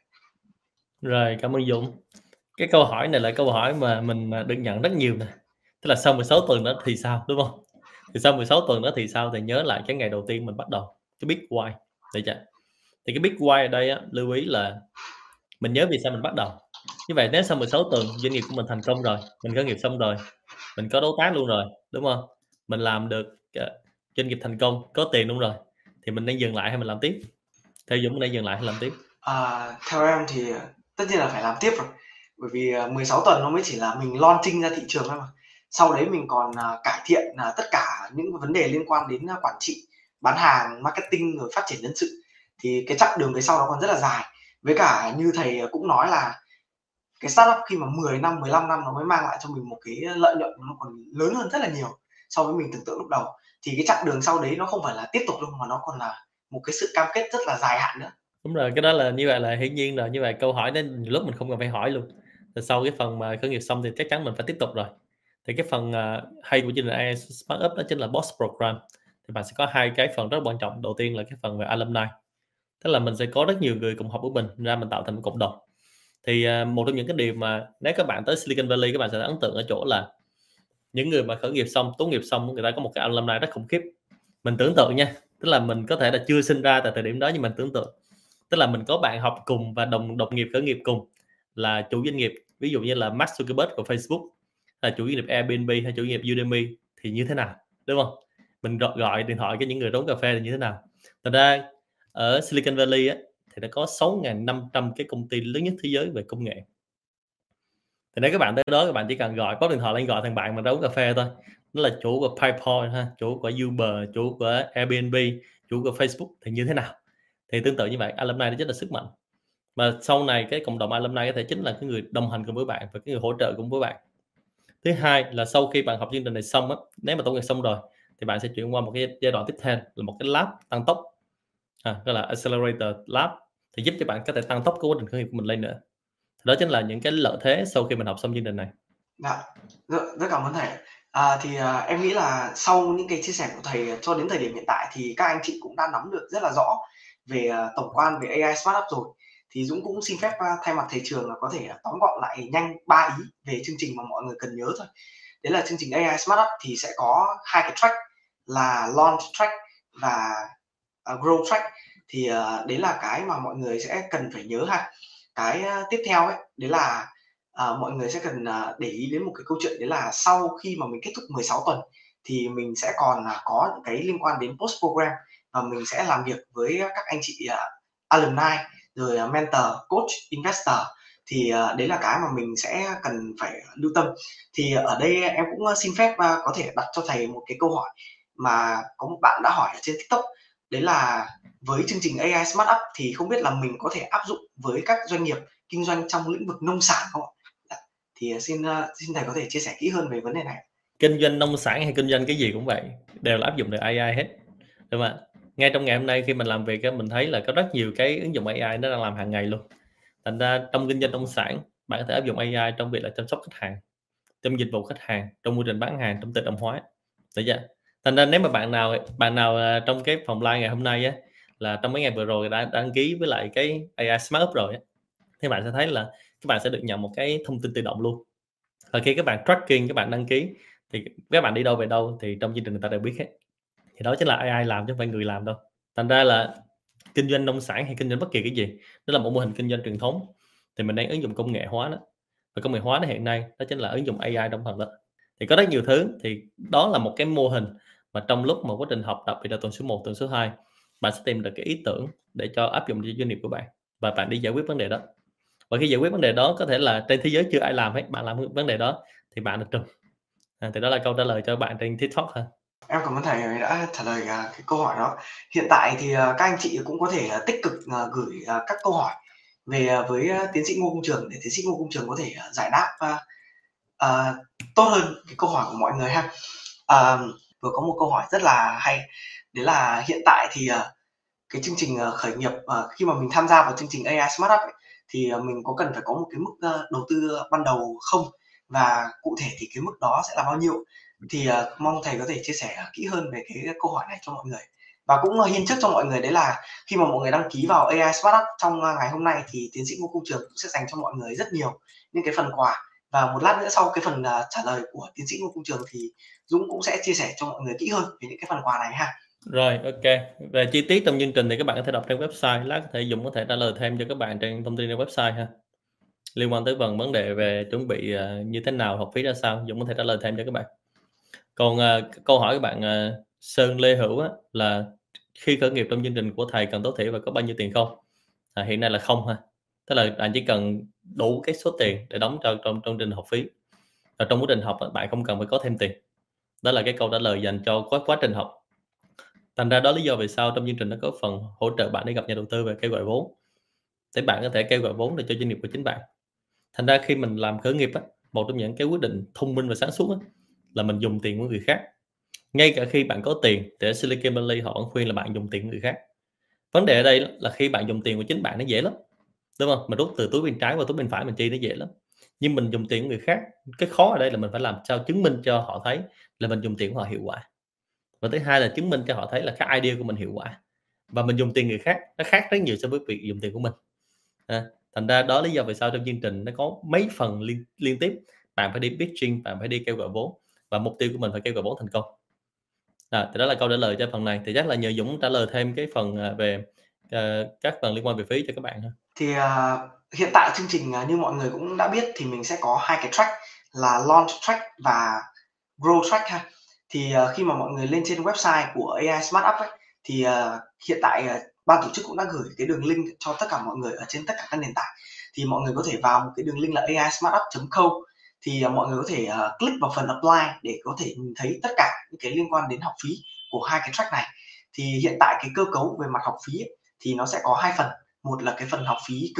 B: Rồi, cảm ơn Dũng. Cái câu hỏi này là câu hỏi mà mình được nhận rất nhiều nè. Tức là sau 16 tuần đó thì sao, đúng không? Thì sau 16 tuần đó thì sao? Thì nhớ lại cái ngày đầu tiên mình bắt đầu, cái big why. Được chưa? Thì cái big why ở đây á, lưu ý là mình nhớ vì sao mình bắt đầu. Như vậy nếu sau 16 tuần doanh nghiệp của mình thành công rồi, mình khởi nghiệp xong rồi, mình có đối tác luôn rồi, đúng không? Mình làm được doanh nghiệp thành công, có tiền luôn rồi, thì mình nên dừng lại hay mình làm tiếp? Theo Dũng, mình nên dừng lại hay làm tiếp?
A: Theo em thì tất nhiên là phải làm tiếp rồi, bởi vì 16 tuần nó mới chỉ là mình launching ra thị trường thôi mà. Sau đấy mình còn cải thiện tất cả những vấn đề liên quan đến quản trị, bán hàng, marketing, rồi phát triển nhân sự. Thì cái chặng đường về sau nó còn rất là dài. Với cả như thầy cũng nói là cái startup khi mà 10 năm, 15 năm nó mới mang lại cho mình một cái lợi nhuận nó còn lớn hơn rất là nhiều so với mình tưởng tượng lúc đầu. Thì cái chặng đường sau đấy nó không phải là tiếp tục đâu, mà nó còn là một cái sự cam kết rất là dài hạn nữa.
B: Đúng rồi, cái đó là như vậy là hiển nhiên rồi. Như vậy câu hỏi đến nhiều lúc mình không cần phải hỏi luôn. Rồi sau cái phần mà khởi nghiệp xong thì chắc chắn mình phải tiếp tục rồi. Thì cái phần hay của chương trình AI Smart Up đó chính là Boss Program. Thì bạn sẽ có hai cái phần rất quan trọng. Đầu tiên là cái phần về alumni, tức là mình sẽ có rất nhiều người cùng học với mình ra mình tạo thành một cộng đồng. Thì một trong những cái điều mà nếu các bạn tới Silicon Valley các bạn sẽ ấn tượng ở chỗ là những người mà khởi nghiệp xong, tốt nghiệp xong, người ta có một cái alumni rất khủng khiếp. Mình tưởng tượng nha, tức là mình có thể là chưa sinh ra tại thời điểm đó, nhưng mình tưởng tượng, tức là mình có bạn học cùng và đồng nghiệp khởi nghiệp cùng là chủ doanh nghiệp, ví dụ như là Mark Zuckerberg của Facebook, là chủ doanh nghiệp Airbnb hay chủ doanh nghiệp Udemy, thì như thế nào, đúng không? Mình gọi điện thoại cho những người uống cà phê thì như thế nào? Thật ra ở Silicon Valley á, thì đã có 6.500 cái công ty lớn nhất thế giới về công nghệ. Thì nếu các bạn tới đó, các bạn chỉ cần bóc điện thoại lên gọi thằng bạn mà ra uống cà phê thôi, nó là chủ của PayPal ha, chủ của Uber, chủ của Airbnb, chủ của Facebook, thì như thế nào? Thì tương tự như vậy, alumni nó rất là sức mạnh. Mà sau này cái cộng đồng alumni có thể chính là cái người đồng hành cùng với bạn và cái người hỗ trợ cùng với bạn. Thứ hai là sau khi bạn học chương trình này xong á, nếu mà tốt nghiệp xong rồi thì bạn sẽ chuyển qua một cái giai đoạn tiếp theo là một cái lab tăng tốc, gọi là accelerator lab, thì giúp cho bạn có thể tăng tốc cái quá trình khởi nghiệp của mình lên nữa. Đó chính là những cái lợi thế sau khi mình học xong chương trình này.
A: Dạ, rất cảm ơn thầy. Em nghĩ là sau những cái chia sẻ của thầy cho đến thời điểm hiện tại thì các anh chị cũng đã nắm được rất là rõ về tổng quan về AI Startup rồi. Thì Dũng cũng xin phép thay mặt thầy Trường là có thể tóm gọn lại nhanh 3 ý về chương trình mà mọi người cần nhớ thôi. Đấy là chương trình AI Startup thì sẽ có hai cái track là Launch Track và Grow Track. Thì đấy là cái mà mọi người sẽ cần phải nhớ ha. Cái tiếp theo ấy, đấy là mọi người sẽ cần để ý đến một cái câu chuyện, đấy là sau khi mà mình kết thúc 16 tuần thì mình sẽ còn có những cái liên quan đến post program, và mình sẽ làm việc với các anh chị alumni rồi mentor, coach, investor. Thì đấy là cái mà mình sẽ cần phải lưu tâm. Thì ở đây em cũng xin phép có thể đặt cho thầy một cái câu hỏi mà có một bạn đã hỏi ở trên TikTok, đấy là với chương trình AI Smart Up thì không biết là mình có thể áp dụng với các doanh nghiệp kinh doanh trong lĩnh vực nông sản không ạ? Thì xin thầy có thể chia sẻ kỹ hơn về vấn đề này.
B: Kinh doanh nông sản hay kinh doanh cái gì cũng vậy, đều là áp dụng được AI hết, đúng không ạ? Ngay trong ngày hôm nay khi mình làm việc mình thấy là có rất nhiều cái ứng dụng AI nó đang làm hàng ngày luôn. Thành ra trong kinh doanh nông sản, bạn có thể áp dụng AI trong việc là chăm sóc khách hàng, trong dịch vụ khách hàng, trong quy trình bán hàng, trong tự động hóa, được chưa? Thành ra nếu mà bạn nào trong cái phòng live ngày hôm nay á, là trong mấy ngày vừa rồi đã đăng ký với lại cái AI Smart Up rồi á, thì bạn sẽ thấy là các bạn sẽ được nhận một cái thông tin tự động luôn. Và khi các bạn tracking, các bạn đăng ký thì các bạn đi đâu về đâu thì trong chương trình người ta đều biết hết. Thì đó chính là AI làm chứ không phải người làm đâu. Thành ra là kinh doanh nông sản hay kinh doanh bất kỳ cái gì, đó là một mô hình kinh doanh truyền thống, thì mình đang ứng dụng công nghệ hóa đó. Và công nghệ hóa nó hiện nay đó chính là ứng dụng AI trong phần đó. Thì có rất nhiều thứ, thì đó là một cái mô hình mà trong lúc mà quá trình học, đặc biệt là tuần số 1, tuần số 2, bạn sẽ tìm được cái ý tưởng để cho áp dụng cho doanh nghiệp của bạn và bạn đi giải quyết vấn đề đó. Và khi giải quyết vấn đề đó có thể là trên thế giới chưa ai làm hết, bạn làm vấn đề đó thì bạn được trùm. Thì đó là câu trả lời cho bạn trên TikTok ha.
A: Em cảm ơn thầy đã trả lời cái câu hỏi đó. Hiện tại thì các anh chị cũng có thể tích cực gửi các câu hỏi về với tiến sĩ Ngô Công Trường để tiến sĩ Ngô Công Trường có thể giải đáp tốt hơn cái câu hỏi của mọi người ha. Vừa có một câu hỏi rất là hay, đấy là hiện tại thì cái chương trình khởi nghiệp, khi mà mình tham gia vào chương trình AI Smart Up ấy, thì mình có cần phải có một cái mức đầu tư ban đầu không, và cụ thể thì cái mức đó sẽ là bao nhiêu? Thì mong thầy có thể chia sẻ kỹ hơn về cái câu hỏi này cho mọi người. Và cũng hiên trước cho mọi người, đấy là khi mà mọi người đăng ký vào AI Smart Up trong ngày hôm nay thì tiến sĩ Ngô Công Trường cũng sẽ dành cho mọi người rất nhiều những cái phần quà. Và một lát nữa sau cái phần trả lời của tiến sĩ Ngô Công Trường thì Dũng cũng sẽ chia sẻ cho mọi người kỹ hơn về những cái phần quà này ha.
B: Rồi, ok. Về chi tiết trong chương trình thì các bạn có thể đọc trên website, lát có thể Dũng có thể trả lời thêm cho các bạn trên thông tin trên website ha. Liên quan tới vấn đề về chuẩn bị như thế nào, học phí ra sao, Dũng có thể trả lời thêm cho các bạn. Còn câu hỏi của bạn Sơn Lê Hữu á, là khi khởi nghiệp trong chương trình của thầy cần tối thiểu và có bao nhiêu tiền không? Hiện nay là không ha. Tức là bạn chỉ cần đủ cái số tiền để đóng trong chương trình học phí. Và trong quá trình học bạn không cần phải có thêm tiền. Đó là cái câu trả lời dành cho quá trình học. Thành ra đó lý do vì sao trong chương trình nó có phần hỗ trợ bạn đi gặp nhà đầu tư về kêu gọi vốn, để bạn có thể kêu gọi vốn để cho doanh nghiệp của chính bạn. Thành ra khi mình làm khởi nghiệp á, một trong những cái quyết định thông minh và sáng suốt á, là mình dùng tiền của người khác. Ngay cả khi bạn có tiền thì ở Silicon Valley họ vẫn khuyên là bạn dùng tiền của người khác. Vấn đề ở đây là khi bạn dùng tiền của chính bạn nó dễ lắm, đúng không? Mình rút từ túi bên trái qua túi bên phải mình chi nó dễ lắm. Nhưng mình dùng tiền của người khác, cái khó ở đây là mình phải làm sao chứng minh cho họ thấy là mình dùng tiền của họ hiệu quả. Và thứ hai là chứng minh cho họ thấy là cái idea của mình hiệu quả. Và mình dùng tiền người khác nó khác rất nhiều so với việc dùng tiền của mình. Thành ra đó lý do vì sao trong chương trình nó có mấy phần liên tiếp. Bạn phải đi pitching, bạn phải đi kêu gọi vốn, và mục tiêu của mình phải kêu gọi vốn thành công. Thì đó là câu trả lời cho phần này. Thì chắc là nhờ Dũng trả lời thêm cái phần về các phần liên quan về phí cho các bạn ha.
A: Thì hiện tại chương trình như mọi người cũng đã biết thì mình sẽ có hai cái track là Launch Track và Grow Track ha. Thì khi mà mọi người lên trên website của AI Smart Up ấy, thì hiện tại ban tổ chức cũng đã gửi cái đường link cho tất cả mọi người ở trên tất cả các nền tảng. Thì mọi người có thể vào một cái đường link là aismartup.co, thì mọi người có thể click vào phần apply để có thể nhìn thấy tất cả những cái liên quan đến học phí của hai cái track này. Thì hiện tại cái cơ cấu về mặt học phí ấy, thì nó sẽ có hai phần. Một là cái phần học phí cứng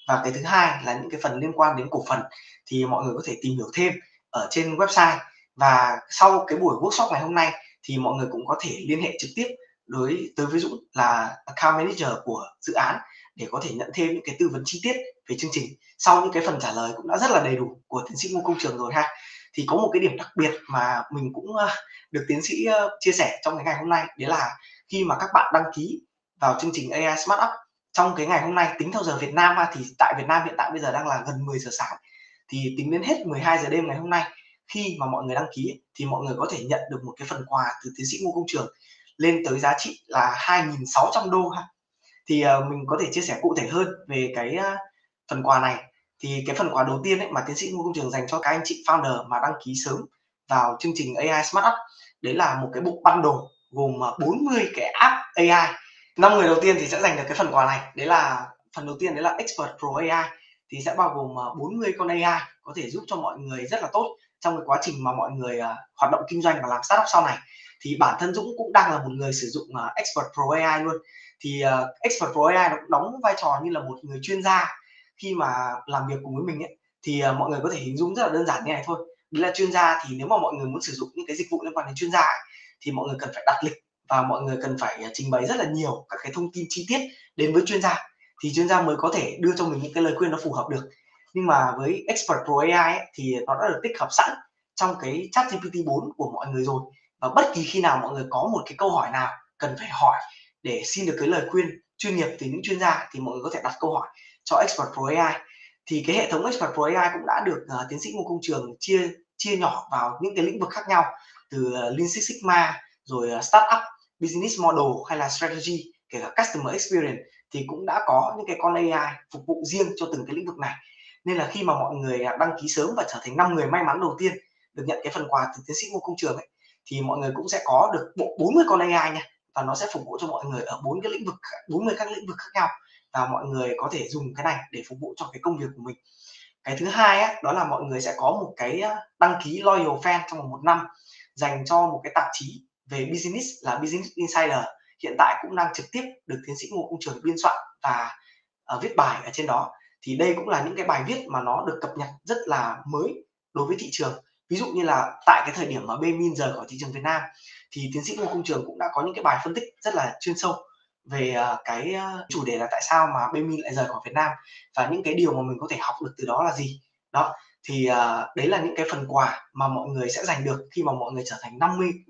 A: Và cái thứ hai là những cái phần liên quan đến cổ phần thì mọi người có thể tìm hiểu thêm ở trên website. Và sau cái buổi workshop ngày hôm nay thì mọi người cũng có thể liên hệ trực tiếp tới với Dũng là account manager của dự án để có thể nhận thêm những cái tư vấn chi tiết về chương trình. Sau những cái phần trả lời cũng đã rất là đầy đủ của tiến sĩ Ngô Công Trường rồi ha. Thì có một cái điểm đặc biệt mà mình cũng được tiến sĩ chia sẻ trong cái ngày hôm nay, đấy là khi mà các bạn đăng ký vào chương trình AI Smart Up trong cái ngày hôm nay tính theo giờ Việt Nam thì tại Việt Nam hiện tại bây giờ đang là gần 10 giờ sáng, thì tính đến hết 12 giờ đêm ngày hôm nay, khi mà mọi người đăng ký thì mọi người có thể nhận được một cái phần quà từ tiến sĩ Ngô Công Trường lên tới giá trị là 2.600 đô ha. Thì mình có thể chia sẻ cụ thể hơn về cái phần quà này. Thì cái phần quà đầu tiên mà tiến sĩ Ngô Công Trường dành cho các anh chị founder mà đăng ký sớm vào chương trình AI Smart Up, đấy là một cái bộ bundle gồm 40 cái app AI. 5 người đầu tiên thì sẽ giành được cái phần quà này. Đấy là phần đầu tiên, đấy là Expert Pro AI, thì sẽ bao gồm 40 con AI có thể giúp cho mọi người rất là tốt trong cái quá trình mà mọi người hoạt động kinh doanh và làm startup sau này. Thì bản thân Dũng cũng đang là một người sử dụng Expert Pro AI luôn. Thì Expert Pro AI nó cũng đóng vai trò như là một người chuyên gia khi mà làm việc cùng với mình ấy. Thì mọi người có thể hình dung rất là đơn giản như này thôi. Đấy là chuyên gia, thì nếu mà mọi người muốn sử dụng những cái dịch vụ liên quan đến chuyên gia ấy, thì mọi người cần phải đặt lịch và mọi người cần phải trình bày rất là nhiều các cái thông tin chi tiết đến với chuyên gia, thì chuyên gia mới có thể đưa cho mình những cái lời khuyên nó phù hợp được. Nhưng mà với Expert Pro AI ấy, thì nó đã được tích hợp sẵn trong cái chat GPT 4 của mọi người rồi, và bất kỳ khi nào mọi người có một cái câu hỏi nào cần phải hỏi để xin được cái lời khuyên chuyên nghiệp từ những chuyên gia thì mọi người có thể đặt câu hỏi cho Expert Pro AI. Thì cái hệ thống Expert Pro AI cũng đã được tiến sĩ Ngô Công Trường chia nhỏ vào những cái lĩnh vực khác nhau, từ Lean Six Sigma, rồi startup, business model hay là strategy, kể cả customer experience, thì cũng đã có những cái con AI phục vụ riêng cho từng cái lĩnh vực này. Nên là khi mà mọi người đăng ký sớm và trở thành 5 người may mắn đầu tiên được nhận cái phần quà từ tiến sĩ Ngô Công Trường ấy, thì mọi người cũng sẽ có được bộ 40 con AI nha, và nó sẽ phục vụ cho mọi người ở 40 các lĩnh vực khác nhau, và mọi người có thể dùng cái này để phục vụ cho cái công việc của mình. Cái thứ hai đó là mọi người sẽ có một cái đăng ký loyal fan trong vòng 1 năm dành cho một cái tạp chí về business là Business Insider, hiện tại cũng đang trực tiếp được tiến sĩ Ngô Công Trường biên soạn và viết bài ở trên đó. Thì đây cũng là những cái bài viết mà nó được cập nhật rất là mới đối với thị trường. Ví dụ như là tại cái thời điểm mà Baemin rời khỏi thị trường Việt Nam, thì tiến sĩ Ngô Công Trường cũng đã có những cái bài phân tích rất là chuyên sâu về cái chủ đề là tại sao mà Baemin lại rời khỏi Việt Nam và những cái điều mà mình có thể học được từ đó là gì. Đó, thì đấy là những cái phần quà mà mọi người sẽ giành được khi mà mọi người trở thành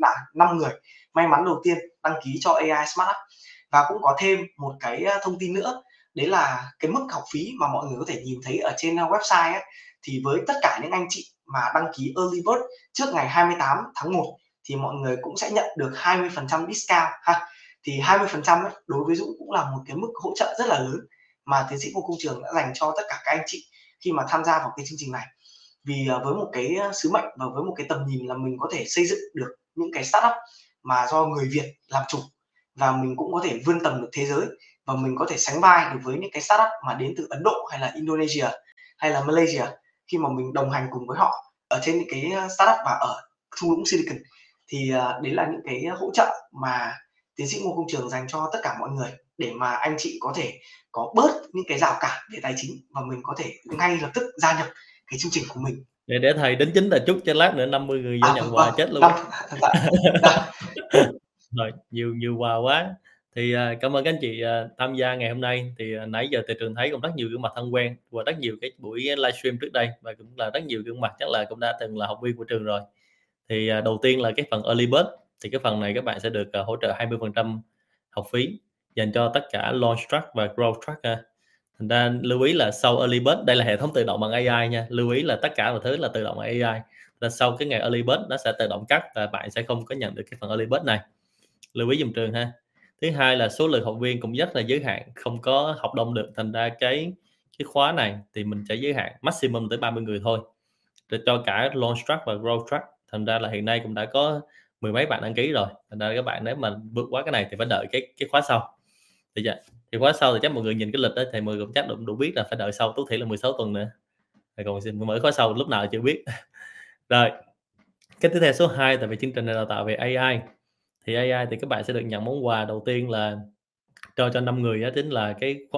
A: 5 người may mắn đầu tiên đăng ký cho AI Smart Up. Và cũng có thêm một cái thông tin nữa, đấy là cái mức học phí mà mọi người có thể nhìn thấy ở trên website ấy, thì với tất cả những anh chị mà đăng ký Early Bird trước ngày 28 tháng 1 thì mọi người cũng sẽ nhận được 20% discount ha. Thì 20% ấy, đối với Dũng cũng là một cái mức hỗ trợ rất là lớn mà tiến sĩ Ngô Công Trường đã dành cho tất cả các anh chị khi mà tham gia vào cái chương trình này. Vì với một cái sứ mệnh và với một cái tầm nhìn là mình có thể xây dựng được những cái startup mà do người Việt làm chủ, và mình cũng có thể vươn tầm được thế giới, và mình có thể sánh vai được với những cái startup mà đến từ Ấn Độ hay là Indonesia hay là Malaysia, khi mà mình đồng hành cùng với họ ở trên những cái startup và ở thung lũng Silicon. Thì đấy là những cái hỗ trợ mà tiến sĩ Ngô Công Trường dành cho tất cả mọi người để mà anh chị có thể có bớt những cái rào cản về tài chính và mình có thể ngay lập tức gia nhập cái chương trình của mình.
B: Để thầy đính chính là chúc cho lát nữa 50 người vô nhận quà
A: Vâng,
B: chết luôn. Rồi, nhiều quà quá. Thì cảm ơn các anh chị tham gia ngày hôm nay. Thì nãy giờ thị trường thấy cũng rất nhiều gương mặt thân quen và rất nhiều cái buổi livestream trước đây, và cũng là rất nhiều gương mặt chắc là cũng đã từng là học viên của trường rồi. Thì đầu tiên là cái phần Early Bird, thì cái phần này các bạn sẽ được hỗ trợ 20% học phí dành cho tất cả Launch Track và Growth Track ha. Thành ra lưu ý là sau Early Bird, đây là hệ thống tự động bằng AI nha, lưu ý là tất cả mọi thứ là tự động bằng AI. Là sau cái ngày Early Bird nó sẽ tự động cắt và bạn sẽ không có nhận được cái phần Early Bird này, lưu ý giùm trường ha. Thứ hai là số lượng học viên cũng rất là giới hạn, không có học đông được, thành ra cái khóa này thì mình sẽ giới hạn maximum tới 30 người thôi để cho cả Launch Track và Growth Track. Thành ra là hiện nay cũng đã có mười mấy bạn đăng ký rồi, thành ra các bạn nếu mà vượt quá cái này thì phải đợi cái khóa sau. Thì khóa sau thì chắc mọi người nhìn cái lịch đó thì mọi người cũng chắc đủ biết là phải đợi sau tối thiểu là 16 tuần nữa, thì còn mở khóa sau lúc nào chưa biết. Rồi cái tiếp theo số 2, tại vì chương trình này đào tạo về AI, thì AI thì các bạn sẽ được nhận món quà đầu tiên là cho 5 người, đó chính là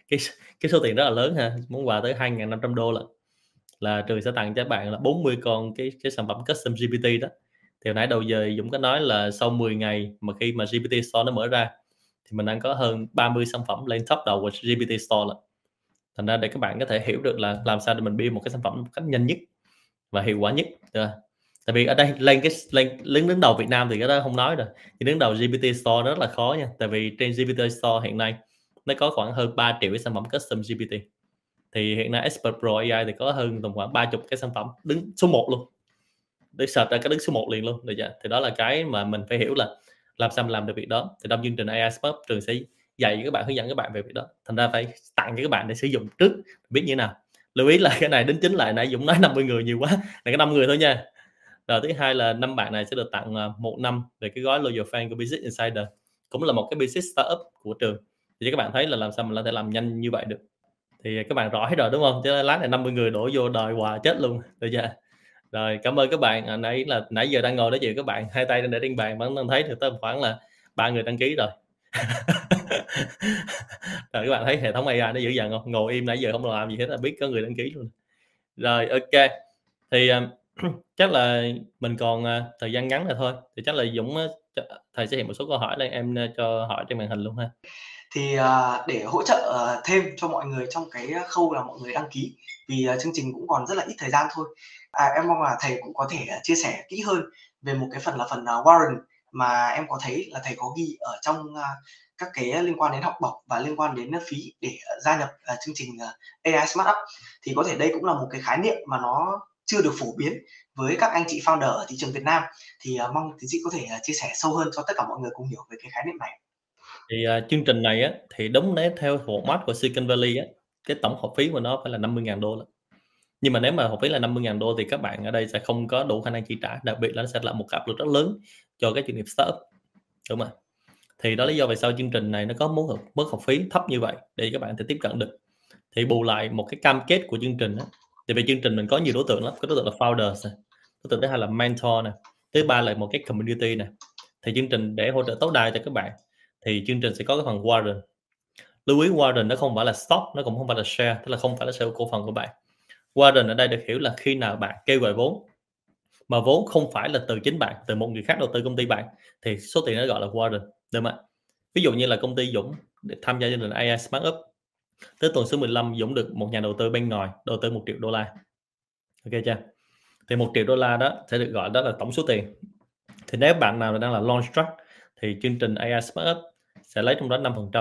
B: cái số tiền rất là lớn ha, món quà tới 2.500 đô là trường sẽ tặng cho các bạn là 40 con cái sản phẩm custom GPT đó. Thì hồi nãy đầu giờ Dũng có nói là sau 10 ngày mà khi mà GPT Store nó mở ra thì mình đang có hơn 30 sản phẩm lên top đầu của GPT Store rồi. Thành ra để các bạn có thể hiểu được là làm sao để mình build một cái sản phẩm một cách nhanh nhất và hiệu quả nhất. Tại vì ở đây lên đứng đầu Việt Nam thì cái đó không nói rồi, thì đứng đầu GPT Store rất là khó nha. Tại vì trên GPT Store hiện nay nó có khoảng hơn 3 triệu cái sản phẩm custom GPT. Thì hiện nay Expert Pro AI thì có hơn tầm khoảng 30 cái sản phẩm đứng số 1 luôn, để search ra cái đứng số 1 liền luôn, được chưa? Thì đó là cái mà mình phải hiểu là làm sao mình làm được việc đó. Thì trong chương trình AI Smart trường sẽ dạy các bạn, hướng dẫn các bạn về việc đó. Thành ra phải tặng cho các bạn để sử dụng trước, biết như thế nào. Lưu ý là cái này đính chính lại, nãy Dũng nói 50 người nhiều quá, là cái 5 người thôi nha. Rồi thứ hai là 5 bạn này sẽ được tặng 1 năm về cái gói Loyal Fan của Business Insider, cũng là một cái business startup của trường. Thì các bạn thấy là làm sao mình có thể làm nhanh như vậy được. Thì các bạn rõ hết rồi đúng không? Chứ lát này 50 người đổ vô đòi quà chết luôn, được chưa? Rồi cảm ơn các bạn. Nãy giờ đang ngồi nói chuyện các bạn, hai tay để trên bàn, vẫn đang thấy được tới khoảng là 3 người đăng ký rồi. Rồi các bạn thấy hệ thống AI nó dữ dằn không? Ngồi im nãy giờ không làm gì hết là biết có người đăng ký luôn. Rồi ok. Thì chắc là mình còn thời gian ngắn rồi thôi. Thì chắc là Dũng thầy sẽ hiện một số câu hỏi lên, em cho hỏi trên màn hình luôn ha.
A: Thì để hỗ trợ thêm cho mọi người trong cái khâu là mọi người đăng ký, vì chương trình cũng còn rất là ít thời gian thôi. Em mong là thầy cũng có thể chia sẻ kỹ hơn về một cái phần là phần warrant mà em có thấy là thầy có ghi ở trong các cái liên quan đến học bổng và liên quan đến phí để gia nhập chương trình AI Smart Up. Thì có thể đây cũng là một cái khái niệm mà nó chưa được phổ biến với các anh chị founder ở thị trường Việt Nam. Thì mong tiến sĩ có thể chia sẻ sâu hơn cho tất cả mọi người cùng hiểu về cái khái niệm này.
B: Thì chương trình này á, thì đúng nếu theo format của Silicon Valley á, cái tổng học phí của nó phải là 50.000 đô. Nhưng mà nếu mà học phí là 50.000 đô thì các bạn ở đây sẽ không có đủ khả năng chi trả, đặc biệt là nó sẽ là một cái áp lực rất lớn cho các doanh nghiệp startup, đúng không? Thì đó là lý do vì sao chương trình này nó có mức học phí thấp như vậy để các bạn thể tiếp cận được. Thì bù lại một cái cam kết của chương trình đó, tại vì chương trình mình có nhiều đối tượng lắm, có đối tượng là founders, đối tượng thứ hai là mentor nè, thứ ba là một cái community nè. Thì chương trình để hỗ trợ tối đa cho các bạn thì chương trình sẽ có cái phần warrant. Lưu ý warrant nó không phải là stock, nó cũng không phải là share, tức là không phải là sở hữu cổ phần của bạn. Warrant ở đây được hiểu là khi nào bạn kêu gọi vốn mà vốn không phải là từ chính bạn, từ một người khác đầu tư công ty bạn, thì số tiền đó gọi là warrant, được không ạ? Ví dụ như là công ty Dũng để tham gia chương trình AI Smart Up, tới tuần số 15 Dũng được một nhà đầu tư bên ngoài đầu tư $1 triệu. Ok chưa? Thì $1 triệu đó sẽ được gọi đó là tổng số tiền. Thì nếu bạn nào đang là launch track thì chương trình AI Smart Up sẽ lấy trong đó 5%,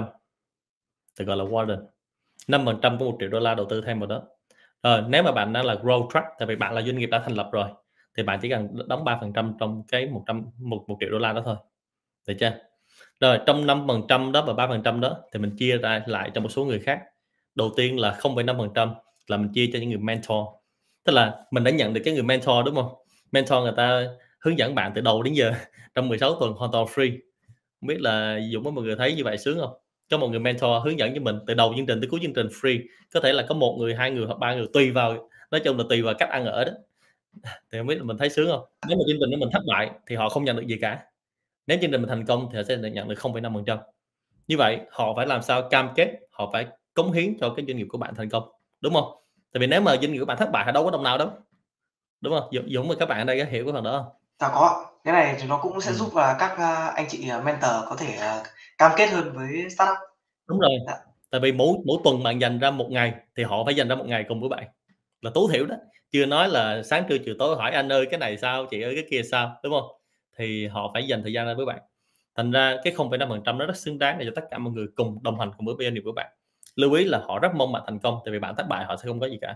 B: thì gọi là warrant. 5% của $1 triệu đầu tư thêm vào đó. Rồi nếu mà bạn đang là grow track, tại vì bạn là doanh nghiệp đã thành lập rồi, thì bạn chỉ cần đóng 3% trong cái 1 triệu đó thôi, được chưa? Rồi trong 5% đó và 3% đó thì mình chia ra lại cho một số người khác. Đầu tiên là 0,5% là mình chia cho những người mentor, tức là mình đã nhận được cái người mentor, đúng không? Mentor người ta hướng dẫn bạn từ đầu đến giờ trong 16 tuần hoàn toàn free. Không biết là Dũng có mọi người thấy như vậy sướng không? Có một người mentor hướng dẫn cho mình từ đầu chương trình tới cuối chương trình free, có thể là có 1 người, 2 người hoặc 3 người, tùy vào, nói chung là tùy vào cách ăn ở đó. Thì không biết là mình thấy sướng không? Nếu mà chương trình của mình thất bại thì họ không nhận được gì cả. Nếu chương trình mình thành công thì họ sẽ nhận được 0,5%. Như vậy họ phải làm sao cam kết, họ phải cống hiến cho cái doanh nghiệp của bạn thành công, đúng không? Tại vì nếu mà doanh nghiệp của bạn thất bại thì đâu có đồng nào đâu, đúng không? Dũng và các bạn ở đây có hiểu cái phần đó không?
A: Dạ có. Cái này thì nó cũng sẽ giúp các anh chị mentor có thể cam kết hơn với startup.
B: Đúng rồi.
A: Dạ.
B: Tại vì mỗi tuần bạn dành ra 1 ngày thì họ phải dành ra 1 ngày cùng với bạn, là tối thiểu đó. Chưa nói là sáng trưa chiều tối hỏi anh ơi cái này sao, chị ơi cái kia sao, đúng không? Thì họ phải dành thời gian ra với bạn. Thành ra cái 0,5% nó rất xứng đáng để cho tất cả mọi người cùng đồng hành cùng với doanh nghiệp của bạn. Lưu ý là họ rất mong bạn thành công, tại vì bạn thất bại họ sẽ không có gì cả.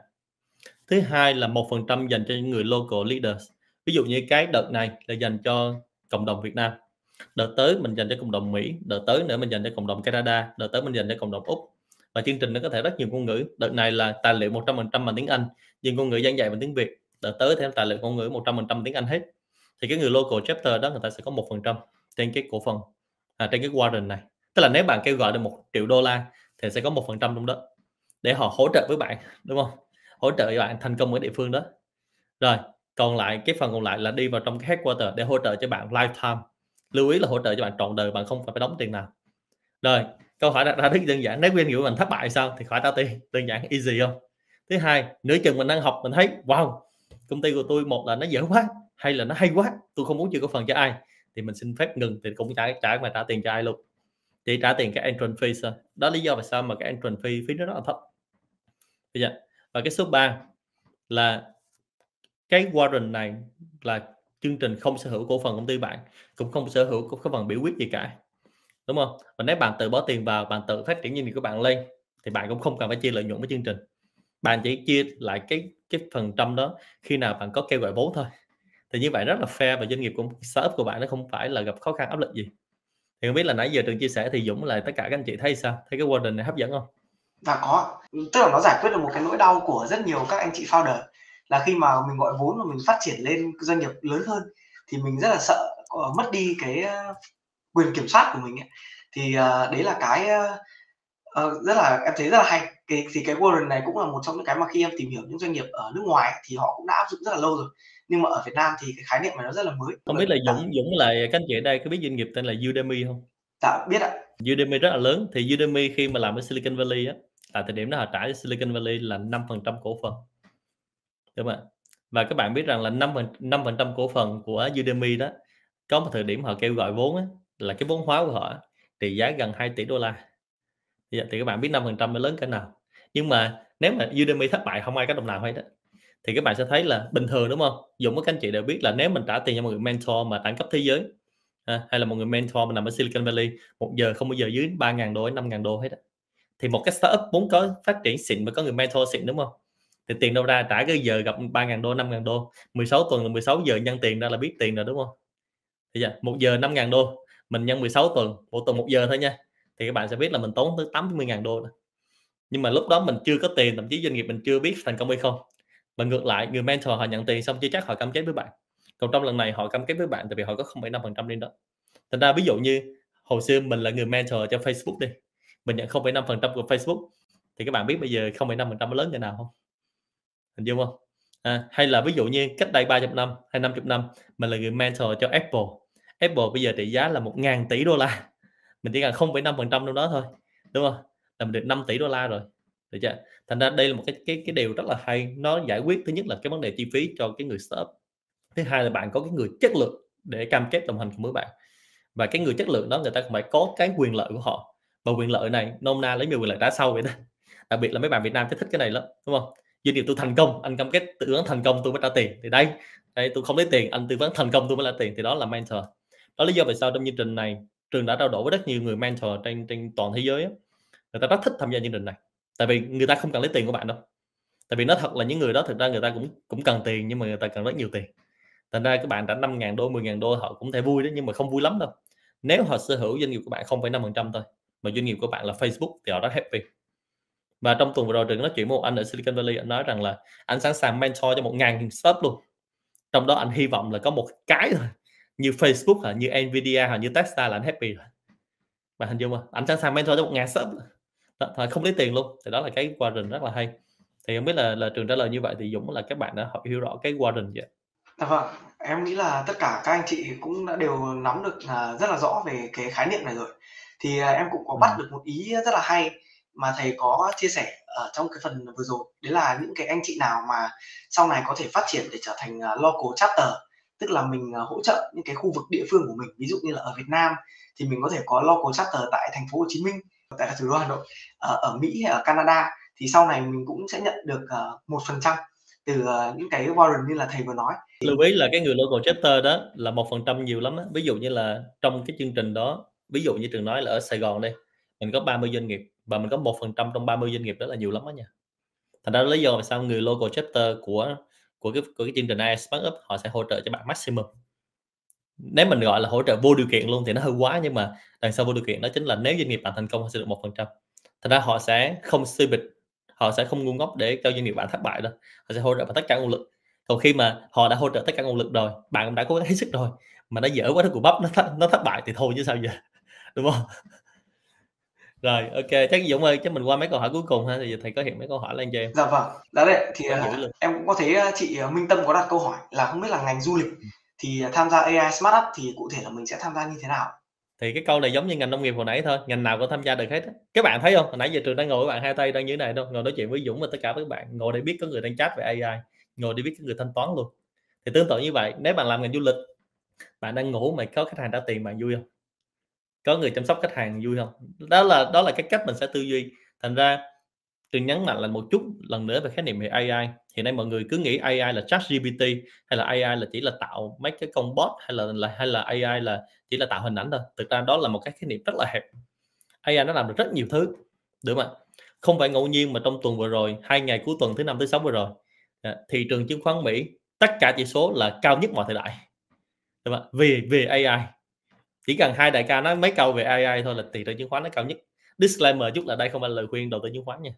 B: Thứ hai là 1% dành cho những người local leaders. Ví dụ như cái đợt này là dành cho cộng đồng Việt Nam, đợt tới mình dành cho cộng đồng Mỹ, đợt tới nữa mình dành cho cộng đồng Canada, đợt tới mình dành cho cộng đồng Úc. Và chương trình nó có thể rất nhiều ngôn ngữ. Đợt này là tài liệu 100% bằng tiếng Anh, nhưng ngôn ngữ giảng dạy bằng tiếng Việt. Đợt tới thêm tài liệu ngôn ngữ 100% tiếng Anh hết. Thì cái người local chapter đó người ta sẽ có 1% trên cái cổ phần, trên cái warrant này. Tức là nếu bạn kêu gọi được $1 triệu thì sẽ có 1% trong đó để họ hỗ trợ với bạn, đúng không? Hỗ trợ bạn thành công ở địa phương đó. Rồi, còn lại cái phần còn lại là đi vào trong cái headquarter để hỗ trợ cho bạn lifetime. Lưu ý là hỗ trợ cho bạn trọn đời, bạn không phải đóng tiền nào. Rồi, Câu hỏi đặt ra rất đơn giản, nếu doanh nghiệp của mình thất bại sao thì khỏi trả tiền, đơn giản, easy không? Thứ hai, nửa chừng mình đang học mình thấy wow, công ty của tôi một là nó dở quá hay là nó hay quá, tôi không muốn chia cổ phần cho ai, thì mình xin phép ngừng, thì cũng trả tiền cho ai luôn, chỉ trả tiền cái entrance fee thôi. Đó lý do vì sao mà cái entrance phí nó rất là thấp. Bây giờ và cái số 3 là cái warrant này là chương trình không sở hữu cổ phần công ty bạn, cũng không sở hữu cổ phần biểu quyết gì cả, đúng không? Và nếu bạn tự bỏ tiền vào, bạn tự phát triển doanh nghiệp của bạn lên thì bạn cũng không cần phải chia lợi nhuận với chương trình, bạn chỉ chia lại cái phần trăm đó khi nào bạn có kêu gọi vốn thôi. Thì như vậy rất là fair và doanh nghiệp của startup của bạn nó không phải là gặp khó khăn áp lực gì. Thì không biết là nãy giờ Trường chia sẻ thì Dũng lại tất cả các anh chị thấy sao? Thấy cái warrant này hấp dẫn không?
A: Và có, tức là nó giải quyết được một cái nỗi đau của rất nhiều các anh chị founder, là khi mà mình gọi vốn và mình phát triển lên doanh nghiệp lớn hơn thì mình rất là sợ mất đi cái quyền kiểm soát của mình ấy. Thì đấy là cái rất là em thấy rất là hay. Cái warrant này cũng là một trong những cái mà khi em tìm hiểu những doanh nghiệp ở nước ngoài thì họ cũng đã áp dụng rất là lâu rồi, nhưng mà ở Việt Nam thì cái khái niệm này nó rất là mới.
B: Không biết là Dũng là các anh chị ở đây có biết doanh nghiệp tên là Udemy không?
A: Dạ biết ạ.
B: Udemy rất là lớn, thì Udemy khi mà làm ở Silicon Valley á, là thời điểm đó họ trả cho Silicon Valley là 5% cổ phần, đúng không ạ? Và các bạn biết rằng là 5% cổ phần của Udemy đó, có một thời điểm họ kêu gọi vốn á, là cái vốn hóa của họ trị giá gần 2 tỷ đô la. Thì các bạn biết 5% nó lớn cỡ nào. Nhưng mà nếu mà Udemy thất bại không ai có đồng nào hết á, thì các bạn sẽ thấy là bình thường, đúng không? Dũng với các anh chị đều biết là nếu mình trả tiền cho một người mentor mà đẳng cấp thế giới, hay là một người mentor mà nằm ở Silicon Valley, một giờ không bao giờ dưới 3.000 đô đến 5.000 đô hết á. Thì một cái startup muốn có phát triển xịn và có người mentor xịn, đúng không? Thì tiền đâu ra, trả cái giờ gặp 3.000 đô, 5.000 đô, 16 tuần là 16 giờ nhân tiền ra là biết tiền rồi, đúng không? Thì một giờ 5.000 đô, mình nhân 16 tuần, một tuần 1 giờ thôi nha, thì các bạn sẽ biết là mình tốn tới 80.000 đô. Nhưng mà lúc đó mình chưa có tiền, thậm chí doanh nghiệp mình chưa biết thành công hay không. Mà ngược lại, người mentor họ nhận tiền xong chưa chắc họ cam kết với bạn. Còn trong lần này họ cam kết với bạn tại vì họ có 0,5% trên đó. Thành ra ví dụ như hồi xưa mình là người mentor cho Facebook đi, mình nhận 0,5% của Facebook, thì các bạn biết bây giờ 0,5% nó lớn như nào không? Hình dung không? Hay là ví dụ như cách đây 30 năm hay 50 năm, mình là người mentor cho Apple. Apple bây giờ trị giá là 1.000 tỷ đô la, mình chỉ cần 0,5% trong đó thôi, đúng không? Là mình được 5 tỷ đô la rồi, được chưa? Thành ra đây là một cái điều rất là hay, nó giải quyết thứ nhất là cái vấn đề chi phí cho cái người startup, thứ hai là bạn có cái người chất lượng để cam kết đồng hành cùng với bạn, và cái người chất lượng đó người ta cũng phải có cái quyền lợi của họ, và quyền lợi này nôm na lấy nhiều quyền lợi trả sau vậy đó. Đặc biệt là mấy bạn Việt Nam thích cái này lắm, đúng không? Doanh nghiệp tôi thành công, anh cam kết tư vấn thành công tôi mới trả tiền, thì đây tôi không lấy tiền, anh tư vấn thành công tôi mới trả tiền, thì đó là mentor. Đó là lý do vì sao trong chương trình này trường đã trao đổi với rất nhiều người mentor trên toàn thế giới á, người ta rất thích tham gia chương trình này, tại vì người ta không cần lấy tiền của bạn đâu, tại vì nói thật là những người đó thực ra người ta cũng cần tiền, nhưng mà người ta cần rất nhiều tiền. Thành ra các bạn trả 5.000 đô, 10.000 đô họ cũng thể vui đó, nhưng mà không vui lắm đâu. Nếu họ sở hữu doanh nghiệp của bạn 0,5% thôi, mà doanh nghiệp của bạn là Facebook thì họ rất happy. Và trong tuần vừa rồi Trường nói chuyện với một anh ở Silicon Valley, anh nói rằng là anh sẵn sàng mentor cho 1.000 startup luôn. Trong đó anh hy vọng là có một cái thôi, như Facebook, như Nvidia, như Tesla là anh happy rồi. Bạn hình dung không? Anh sẵn sàng mentor cho 1.000 startup, không lấy tiền luôn. Thì đó là cái warrant rất là hay. Thì không biết là Trường trả lời như vậy thì Dũng là các bạn đã hiểu rõ cái warrant chưa?
A: Dạ vâng, em nghĩ là tất cả các anh chị cũng đã đều nắm được rất là rõ về cái khái niệm này rồi. Thì em cũng có bắt được một ý rất là hay mà thầy có chia sẻ ở trong cái phần vừa rồi, đấy là những cái anh chị nào mà sau này có thể phát triển để trở thành local chapter, tức là mình hỗ trợ những cái khu vực địa phương của mình. Ví dụ như là ở Việt Nam thì mình có thể có local chapter tại thành phố Hồ Chí Minh, tại thủ đô Hà Nội, ở Mỹ hay ở Canada, thì sau này mình cũng sẽ nhận được 1% từ những cái warrant như là thầy vừa nói.
B: Lưu ý là cái người local chapter đó là 1% nhiều lắm á. Ví dụ như là trong cái chương trình đó, ví dụ như Trường nói là ở Sài Gòn đây, mình có 30 doanh nghiệp và mình có 1% trong 30 doanh nghiệp đó là nhiều lắm đó nha. Thành ra lý do vì sao người local chapter của cái chương trình AI Startup họ sẽ hỗ trợ cho bạn maximum. Nếu mình gọi là hỗ trợ vô điều kiện luôn thì nó hơi quá, nhưng mà đằng sau vô điều kiện đó chính là nếu doanh nghiệp bạn thành công họ sẽ được 1%. Thành ra họ sẽ không suy bịch, họ sẽ không ngu ngốc để cho doanh nghiệp bạn thất bại đâu. Họ sẽ hỗ trợ bằng tất cả nguồn lực. Còn khi mà họ đã hỗ trợ tất cả nguồn lực rồi, bạn cũng đã cố gắng hết sức rồi, mà nó dở quá, nó cùi bắp, nó thất bại thì thôi chứ sao giờ, đúng không? Rồi, ok, chắc Dũng ơi, chắc mình qua mấy câu hỏi cuối cùng ha, thì giờ thầy có hiện mấy câu hỏi lên cho em.
A: Dạ vâng, đó đấy, thì
B: Quán giữ luôn.
A: em cũng có thấy chị Minh Tâm có đặt câu hỏi là không biết là ngành du lịch thì tham gia AI Smart Up thì cụ thể là mình sẽ tham gia như thế nào?
B: Thì cái câu này giống như ngành nông nghiệp hồi nãy thôi, ngành nào cũng tham gia được hết á. Các bạn thấy không? Hồi nãy giờ Trường đang ngồi với bạn hai tay đang như thế này đâu, ngồi nói chuyện với Dũng và tất cả các bạn, ngồi đây biết có người đang chat về AI, ngồi đây biết có người thanh toán luôn. Thì tương tự như vậy, nếu bạn làm ngành du lịch, bạn đang ngủ mà có khách hàng trả tiền, bạn vui không? Có người chăm sóc khách hàng vui không? Đó là cái cách mình sẽ tư duy. Thành ra Trường nhấn mạnh là một chút lần nữa về khái niệm về AI. Hiện nay mọi người cứ nghĩ AI là ChatGPT, hay là AI là chỉ là tạo mấy cái con bot, hay là AI là chỉ là tạo hình ảnh thôi. Thực ra đó là một cái khái niệm rất là hẹp. AI nó làm được rất nhiều thứ, đúng không ạ? Không phải ngẫu nhiên mà trong tuần vừa rồi, 2 ngày cuối tuần thứ Năm, thứ Sáu vừa rồi, thị trường chứng khoán Mỹ tất cả chỉ số là cao nhất mọi thời đại, đúng không ạ? Về AI, chỉ cần hai đại ca nói mấy câu về AI thôi là thị trường chứng khoán nó cao nhất. Disclaimer chút là đây không phải là lời khuyên đầu tư chứng khoán nha.